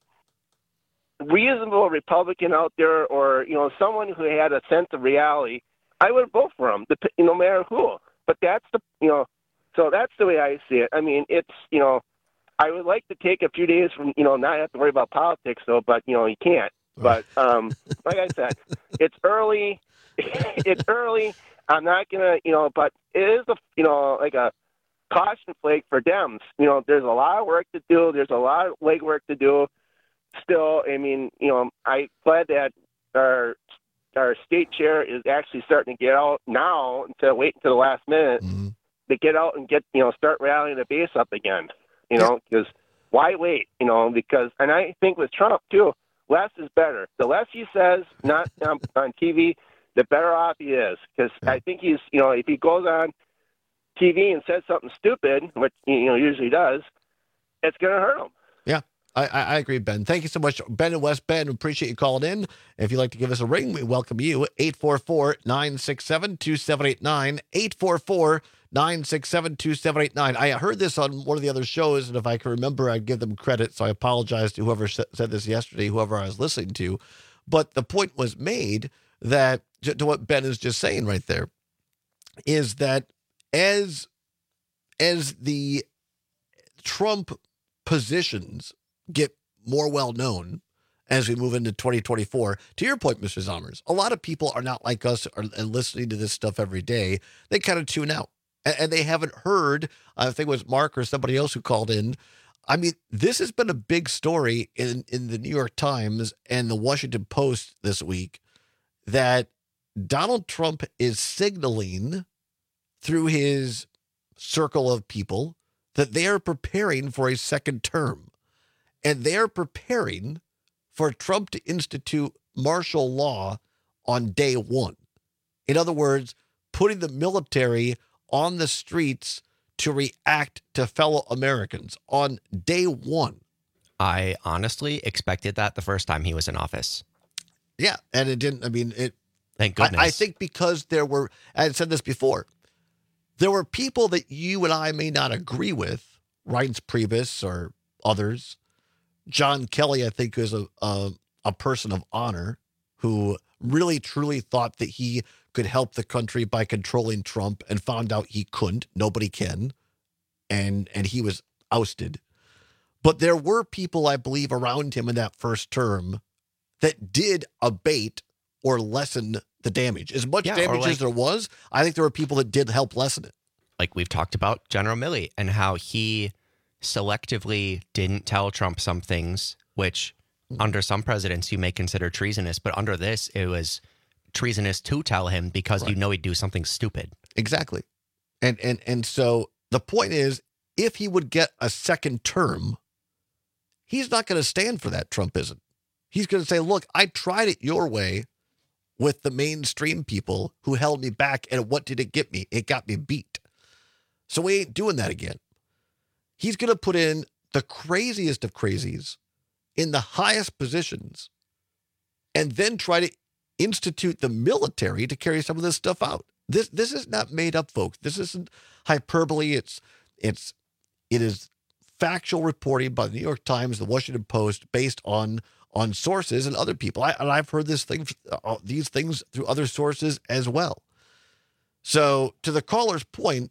reasonable Republican out there or, you know, someone who had a sense of reality, I would vote for him, no matter who. But that's the, you know, so that's the way I see it. I mean, it's, you know, I would like to take a few days from, you know, not have to worry about politics, though, but, you know, you can't. But um, like I said, it's early. It's early. I'm not going to, you know, but it is, a, you know, like a caution flag for Dems. You know, there's a lot of work to do. There's a lot of legwork to do still. I mean, you know, I'm glad that our our state chair is actually starting to get out now instead of waiting until the last minute mm-hmm. to get out and get, you know, start rallying the base up again, you know, because yeah. why wait, you know, because, and I think with Trump too, less is better. The less he says, not on, on T V, the better off he is. Because yeah. I think he's, you know, if he goes on T V and says something stupid, which, you know, usually does, it's going to hurt him. Yeah, I, I agree, Ben. Thank you so much, Ben in West Bend. Appreciate you calling in. If you'd like to give us a ring, we welcome you. eight four four, nine six seven, two seven eight nine. eight four four, nine six seven, two seven eight nine. I heard this on one of the other shows, and if I can remember, I'd give them credit. So I apologize to whoever said this yesterday, whoever I was listening to. But the point was made that, to what Ben is just saying right there, is that as as the Trump positions get more well known as we move into twenty twenty-four, to your point, Mister Zommers, a lot of people are not like us are, and listening to this stuff every day. They kind of tune out, and, and they haven't heard. I think it was Mark or somebody else who called in. I mean, this has been a big story in in the New York Times and the Washington Post this week that Donald Trump is signaling through his circle of people that they are preparing for a second term, and they are preparing for Trump to institute martial law on day one. In other words, putting the military on the streets to react to fellow Americans on day one. I honestly expected that the first time he was in office. Yeah, and it didn't, I mean, it. Thank goodness. I, I think because there were, I said this before, there were people that you and I may not agree with, Reince Priebus or others. John Kelly, I think, is a, a, a person of honor who really, truly thought that he could help the country by controlling Trump and found out he couldn't. Nobody can. And and he was ousted. But there were people, I believe, around him in that first term that did abate or lessen the damage. As much Yeah, or damage like- as there was, I think there were people that did help lessen it. Like we've talked about General Milley and how he selectively didn't tell Trump some things, which under some presidents you may consider treasonous, but under this, it was treasonous to tell him because Right. you know he'd do something stupid. Exactly. And and and so the point is, if he would get a second term, he's not going to stand for that, Trump isn't. He's going to say, look, I tried it your way with the mainstream people who held me back, and what did it get me? It got me beat. So we ain't doing that again. He's going to put in the craziest of crazies in the highest positions and then try to institute the military to carry some of this stuff out. This this is not made up, folks. This isn't hyperbole. It's it's it is factual reporting by the New York Times, the Washington Post, based on on sources and other people. I, and I've heard this thing, uh, these things through other sources as well. So to the caller's point,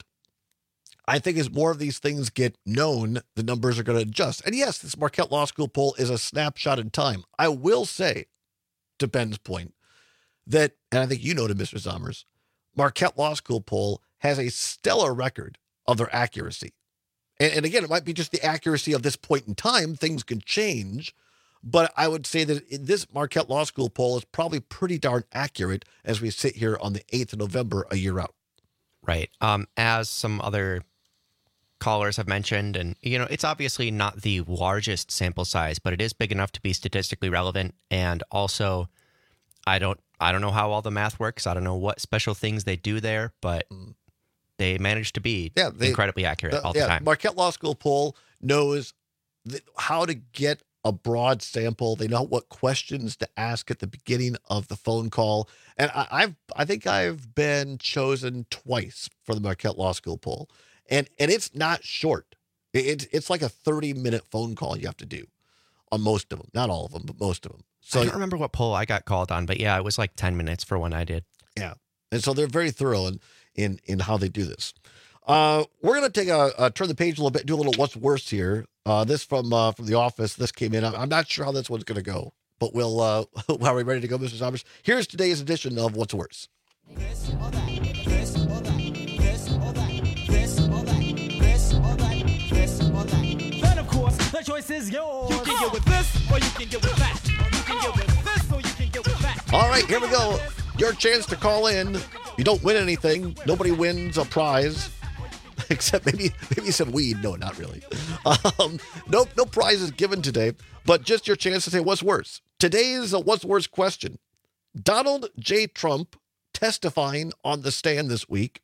I think as more of these things get known, the numbers are going to adjust. And yes, this Marquette Law School poll is a snapshot in time. I will say, to Ben's point, that, and I think you know to Mister Zommers, Marquette Law School poll has a stellar record of their accuracy. And, and again, it might be just the accuracy of this point in time. Things can change. But I would say that in this Marquette Law School poll is probably pretty darn accurate as we sit here on the eighth of November, a year out. Right. Um, as some other callers have mentioned, and, you know, it's obviously not the largest sample size, but it is big enough to be statistically relevant. And also, I don't, I don't know how all the math works. I don't know what special things they do there, but they manage to be yeah, they, incredibly accurate the, all yeah, the time. Marquette Law School poll knows th- how to get a broad sample. They know what questions to ask at the beginning of the phone call. And I, I've, I think I've been chosen twice for the Marquette Law School poll. And and it's not short. It's it's like a thirty minute phone call you have to do on most of them. Not all of them, but most of them. So I don't remember what poll I got called on, but yeah, it was like ten minutes for one I did. Yeah. And so they're very thorough in in, in how they do this. Uh, we're going to take a, a turn the page a little bit, do a little what's worse here. Uh, this from uh, from the office. This came in. I'm, I'm not sure how this one's going to go, but we'll. Uh, are we ready to go, Mister Zommers? Here's today's edition of What's Worse. This or that, this or that, this or that, this or that, this or that, this or that. Then, of course, the choice is yours. You can get with this or you can get with that. You can get with this or you can get with that. All right, here we go. Your chance to call in. You don't win anything. Nobody wins a prize. Except maybe maybe some weed. No, not really. Um, no, no prizes given today, but just your chance to say what's worse. Today's a what's worse question. Donald J. Trump testifying on the stand this week,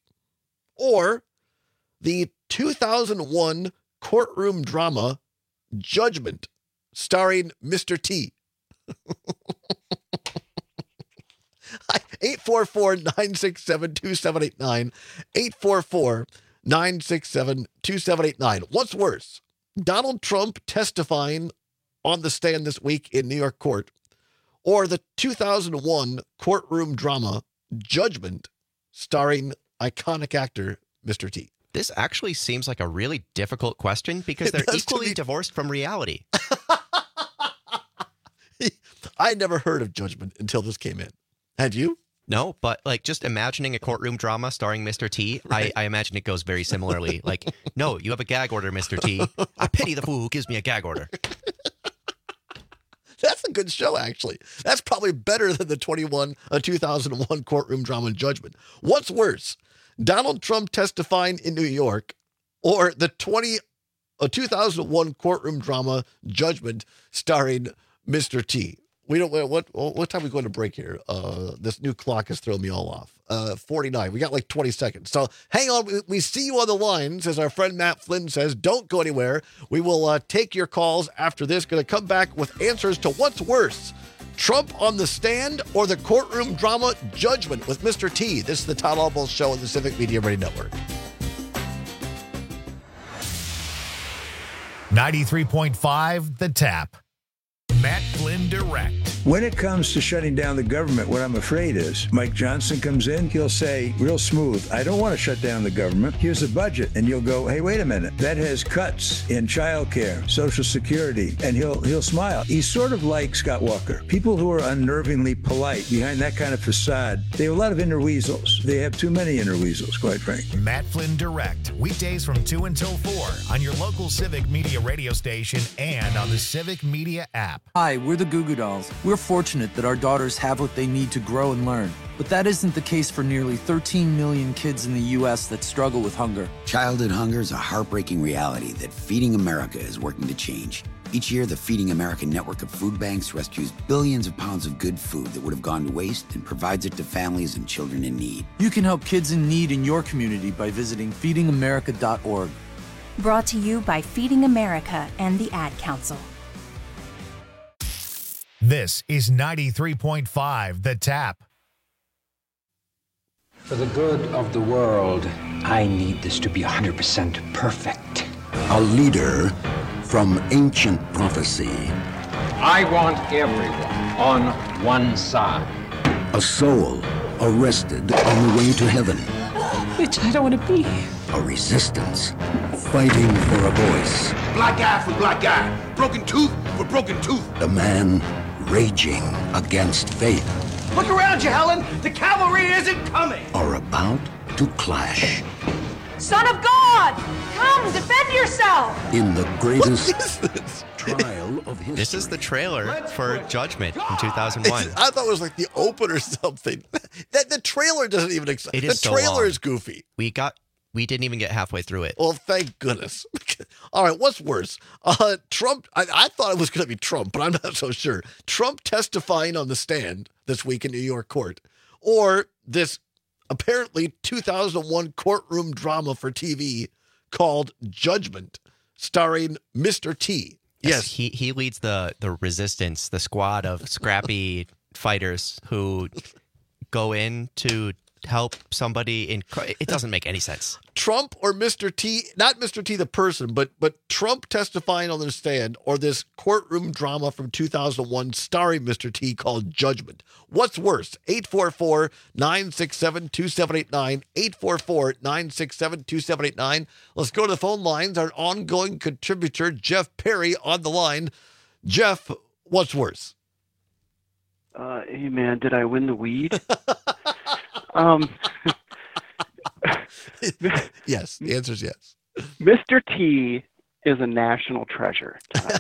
or the two thousand one courtroom drama Judgment starring Mister T. eight four four, nine six seven, two seven eight nine. eight four four, nine six seven, two seven eight nine. What's worse? Donald Trump testifying on the stand this week in New York court, or the two thousand one courtroom drama Judgment starring iconic actor Mister T? This actually seems like a really difficult question because they're equally me. divorced from reality. I never heard of Judgment until this came in. Had you? No, but like just imagining a courtroom drama starring Mister T, right. I, I imagine it goes very similarly. Like, no, you have a gag order, Mister T. I pity the fool who gives me a gag order. That's a good show, actually. That's probably better than the twenty-one, uh, two thousand one courtroom drama Judgment. What's worse, Donald Trump testifying in New York, or the twenty, uh, two thousand one courtroom drama Judgment starring Mister T? We don't. What what time are we going to break here? Uh, this new clock has thrown me all off. Uh, forty-nine. We got like twenty seconds. So hang on. We, we see you on the lines, as our friend Matt Flynn says. Don't go anywhere. We will uh, take your calls after this. Going to come back with answers to what's worse: Trump on the stand or the courtroom drama Judgment with Mister T. This is the Todd Albaugh Show on the Civic Media Radio Network. ninety-three point five The Tap. Matt Flynn Direct. When it comes to shutting down the government, what I'm afraid is Mike Johnson comes in, he'll say real smooth, I don't want to shut down the government. Here's a budget. And you'll go, hey, wait a minute. That has cuts in childcare, Social Security. And he'll he'll smile. He's sort of like Scott Walker. People who are unnervingly polite behind that kind of facade, they have a lot of inner weasels. They have too many inner weasels, quite frankly. Matt Flynn Direct, weekdays from two until four on your local Civic Media radio station and on the Civic Media app. Hi, we're the Goo Goo Dolls. We're fortunate that our daughters have what they need to grow and learn. But that isn't the case for nearly thirteen million kids in the U S that struggle with hunger. Childhood hunger is a heartbreaking reality that Feeding America is working to change. Each year, the Feeding America network of food banks rescues billions of pounds of good food that would have gone to waste and provides it to families and children in need. You can help kids in need in your community by visiting feeding america dot org. Brought to you by Feeding America and the Ad Council. This is ninety-three point five The Tap. For the good of the world, I need this to be one hundred percent perfect. A leader from ancient prophecy. I want everyone on one side. A soul arrested on the way to heaven. Which I don't want to be. A resistance fighting for a voice. Black eye for black eye. Broken tooth for broken tooth. A man raging against fate. Look around you, Helen. The cavalry isn't coming. Are about to clash. Son of God! Come, defend yourself! In the greatest trial of history. This is the trailer for Judgment from two thousand one. I thought it was like the open or something. That the trailer doesn't even exist. It is the so trailer long. is goofy. We got we didn't even get halfway through it. Well, thank goodness. All right, what's worse? Uh, Trump, I, I thought it was going to be Trump, but I'm not so sure. Trump testifying on the stand this week in New York court, or this apparently two thousand one courtroom drama for T V called Judgment, starring Mister T. Yes, Yes. he he leads the the resistance, the squad of scrappy fighters who go in to help somebody in. It doesn't make any sense. Trump or Mister T, not Mister T the person, but but Trump testifying on the stand, or this courtroom drama from two thousand one starring Mister T called Judgment. What's worse? eight four four, nine six seven, two seven eight nine, eight four four, nine six seven, two seven eight nine. Let's go to the phone lines. Our ongoing contributor, Jeff Perry, on the line. Jeff, what's worse? Uh, hey, man, did I win the weed? um, Yes, the answer is yes. Mister T is a national treasure.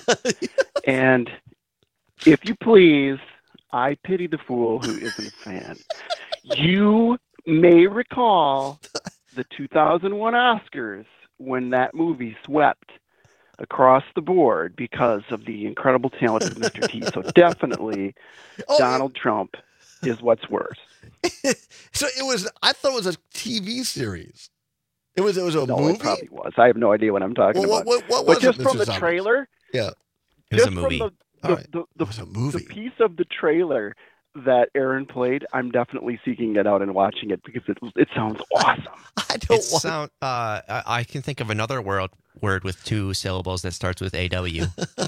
And if you please, I pity the fool who isn't a fan. You may recall the two thousand one Oscars when that movie swept across the board because of the incredible talent of Mister T. So definitely Oh, Donald Trump is what's worse. So it was. I thought it was a T V series. It was. It was a No, movie. it probably was. I have no idea what I'm talking Well, what- about. what- what but was just it, from Mister the Zomers? trailer, Yeah, It was just a movie. From the, All the, right. the, the, It was a movie. the piece of the trailer that Aaron played, I'm definitely seeking it out and watching it because it it sounds awesome. I It sound. Uh, I, I can think of another word word with two syllables that starts with A W.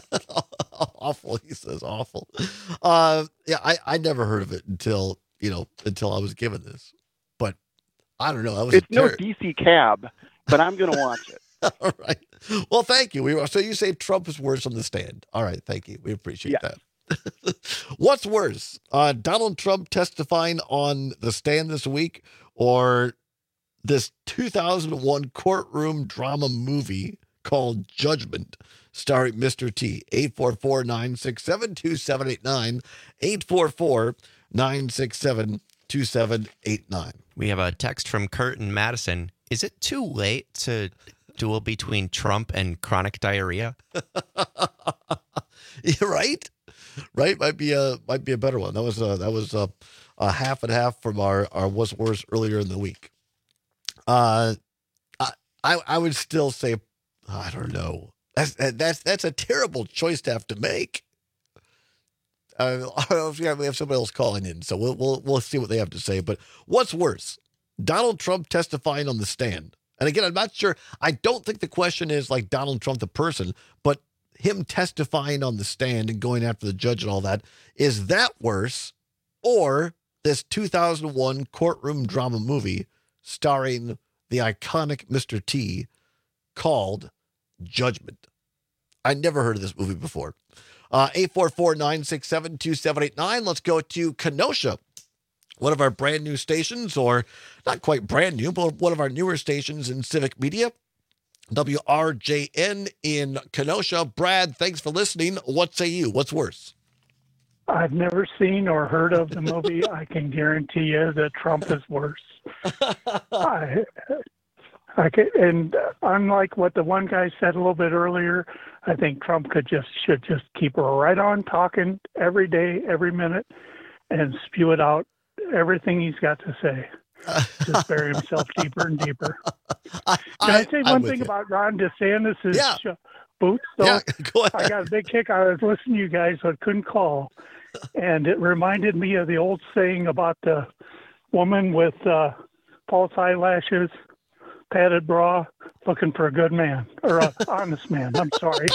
Awful. He says awful. Uh, yeah, I, I never heard of it until you know until I was given this, but I don't know. I was It's a no ter- D C cab, but I'm going to watch it. All right. Well, thank you. We so you say Trump is worse on the stand. All right. Thank you. We appreciate that. What's worse, uh, Donald Trump testifying on the stand this week, or this two thousand one courtroom drama movie called Judgment, starring Mister T? eight four four, nine six seven, two seven eight nine, eight four four, nine six seven, two seven eight nine. We have a text from Kurt in Madison. Is it too late to duel between Trump and chronic diarrhea? Yeah, right, right. Might be a might be a better one. That was a, that was a, a half and half from our our what's worse earlier in the week. Uh, I I, I would still say I don't know. That's that's that's a terrible choice to have to make. Uh, I don't know if we have, we have somebody else calling in, so we'll we'll we'll see what they have to say. But what's worse, Donald Trump testifying on the stand? And again, I'm not sure. I don't think the question is like Donald Trump the person, but him testifying on the stand and going after the judge and all that, is that worse, or this two thousand one courtroom drama movie starring the iconic Mister T called Judgment? I never heard of this movie before. Uh, eight four four, nine six seven, two seven eight nine. Let's go to Kenosha, one of our brand new stations, or not quite brand new, but one of our newer stations in Civic Media, W R J N in Kenosha. Brad, thanks for listening. What say you? What's worse? I've never seen or heard of the movie. I can guarantee you that Trump is worse. I, I can, and unlike what the one guy said a little bit earlier, I think Trump could just should just keep right on talking every day, every minute, and spew it out, everything he's got to say. Just bury himself deeper and deeper. I, Can I, I say one I'm thing you. about Ron DeSantis' Yeah. sh- boots? Though? Yeah, go ahead. I got a big kick. I was listening to you guys, so I couldn't call. And it reminded me of the old saying about the woman with uh, false eyelashes, padded bra, looking for a good man, or an honest man. I'm sorry.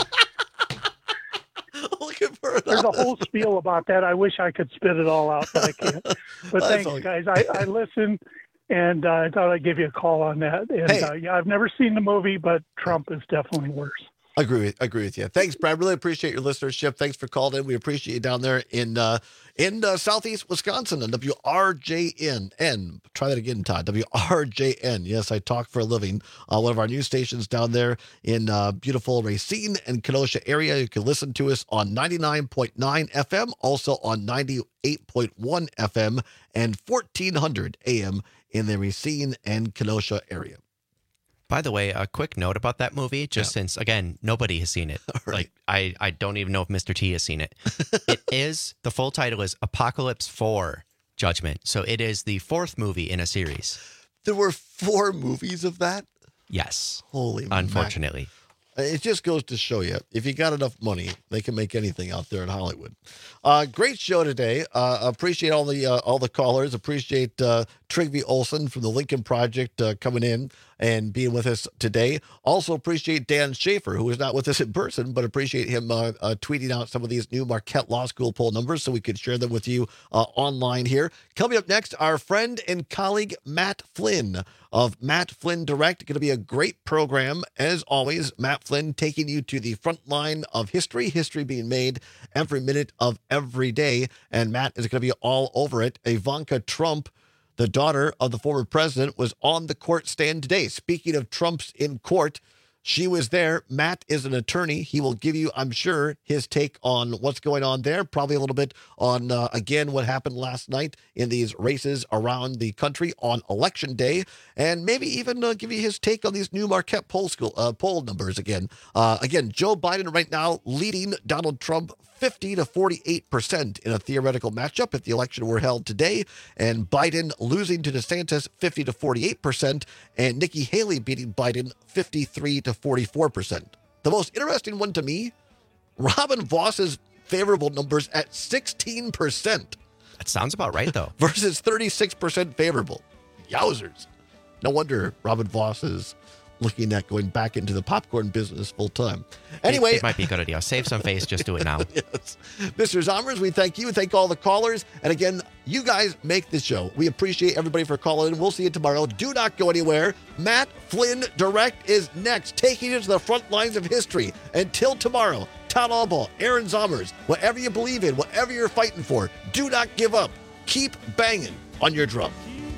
Looking for an There's a honest whole spiel about that. I wish I could spit it all out, but I can't. But That's thanks, all- guys. I, I listened, and uh, I thought I'd give you a call on that. And Hey. uh, yeah, I've never seen the movie, but Trump is definitely worse. Agree with, agree with you. Thanks, Brad. Really appreciate your listenership. Thanks for calling in. We appreciate you down there in uh, in uh, Southeast Wisconsin on W R J N. N. Try that again, Todd. W R J N. Yes, I talk for a living. Uh, one of our news stations down there in uh, beautiful Racine and Kenosha area. You can listen to us on ninety-nine point nine F M, also on ninety-eight point one F M and fourteen hundred A M in the Racine and Kenosha area. By the way, a quick note about that movie, just since, again, nobody has seen it. Like, I, I don't even know if Mister T has seen it. It is, the full title is Apocalypse four Judgment. So it is the fourth movie in a series. There were four movies of that? Yes. Holy Unfortunately. Mac. It just goes to show you, if you got enough money, they can make anything out there in Hollywood. Uh, great show today. Uh, appreciate all the uh, all the callers. Appreciate uh, Trigby Olson from the Lincoln Project uh, coming in and being with us today. Also appreciate Dan Schaefer, who is not with us in person, but appreciate him uh, uh, tweeting out some of these new Marquette Law School poll numbers so we could share them with you uh, online here. Coming up next, our friend and colleague Matt Flynn of Matt Flynn Direct. Going to be a great program. As always, Matt Flynn taking you to the front line of history, history being made every minute of every day. And Matt is going to be all over it. Ivanka Trump, the daughter of the former president, was on the court stand today. Speaking of Trump's in court, she was there. Matt is an attorney. He will give you, I'm sure, his take on what's going on there. Probably a little bit on, uh, again, what happened last night in these races around the country on Election Day. And maybe even uh, give you his take on these new Marquette poll school uh, poll numbers again. Uh, again, Joe Biden right now leading Donald Trump fifty to forty-eight percent in a theoretical matchup if the election were held today, and Biden losing to DeSantis fifty to forty-eight percent, and Nikki Haley beating Biden fifty-three to forty-four percent. The most interesting one to me, Robin Voss's favorable numbers at sixteen percent. That sounds about right, though. Versus thirty-six percent favorable. Yowzers. No wonder Robin Voss is looking at going back into the popcorn business full time. Anyway, It, it might be a good idea. Save some face. Just do it now. Yes. Mister Zommers, we thank you. Thank all the callers. And again, you guys make this show. We appreciate everybody for calling in. We'll see you tomorrow. Do not go anywhere. Matt Flynn Direct is next, taking you to the front lines of history. Until tomorrow, Todd Albaugh, Aaron Zommers, whatever you believe in, whatever you're fighting for, do not give up. Keep banging on your drum.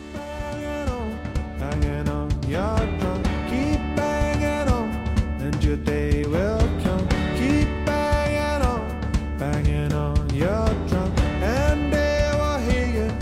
Banging on your drum, keep banging on, and your day will come. Keep banging on, banging on your drum, and they will hear you.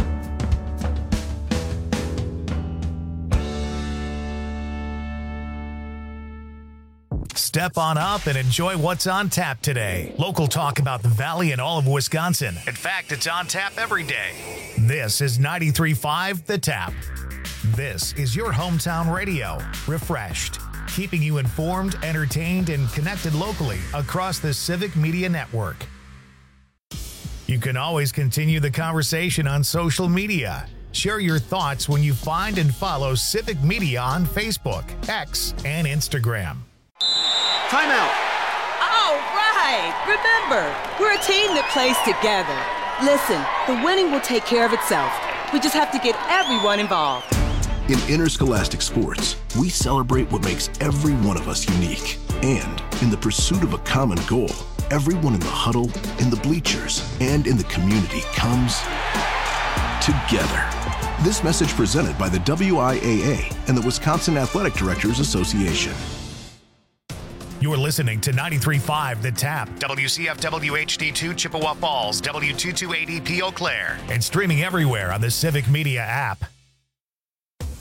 Step on up and enjoy what's on tap today. Local talk about the Valley and all of Wisconsin. In fact, it's on tap every day. This is ninety-three point five The Tap. This is your hometown radio. Refreshed. Keeping you informed, entertained, and connected locally across the Civic Media Network. You can always continue the conversation on social media. Share your thoughts when you find and follow Civic Media on Facebook, X, and Instagram. Timeout. All right. Remember, we're a team that plays together. Listen, the winning will take care of itself. We just have to get everyone involved. In interscholastic sports, we celebrate what makes every one of us unique. And in the pursuit of a common goal, everyone in the huddle, in the bleachers, and in the community comes together. This message presented by the W I A A and the Wisconsin Athletic Directors Association. You're listening to ninety-three point five The Tap, W C F W H D two Chippewa Falls, W two two eight E P Eau Claire, and streaming everywhere on the Civic Media app.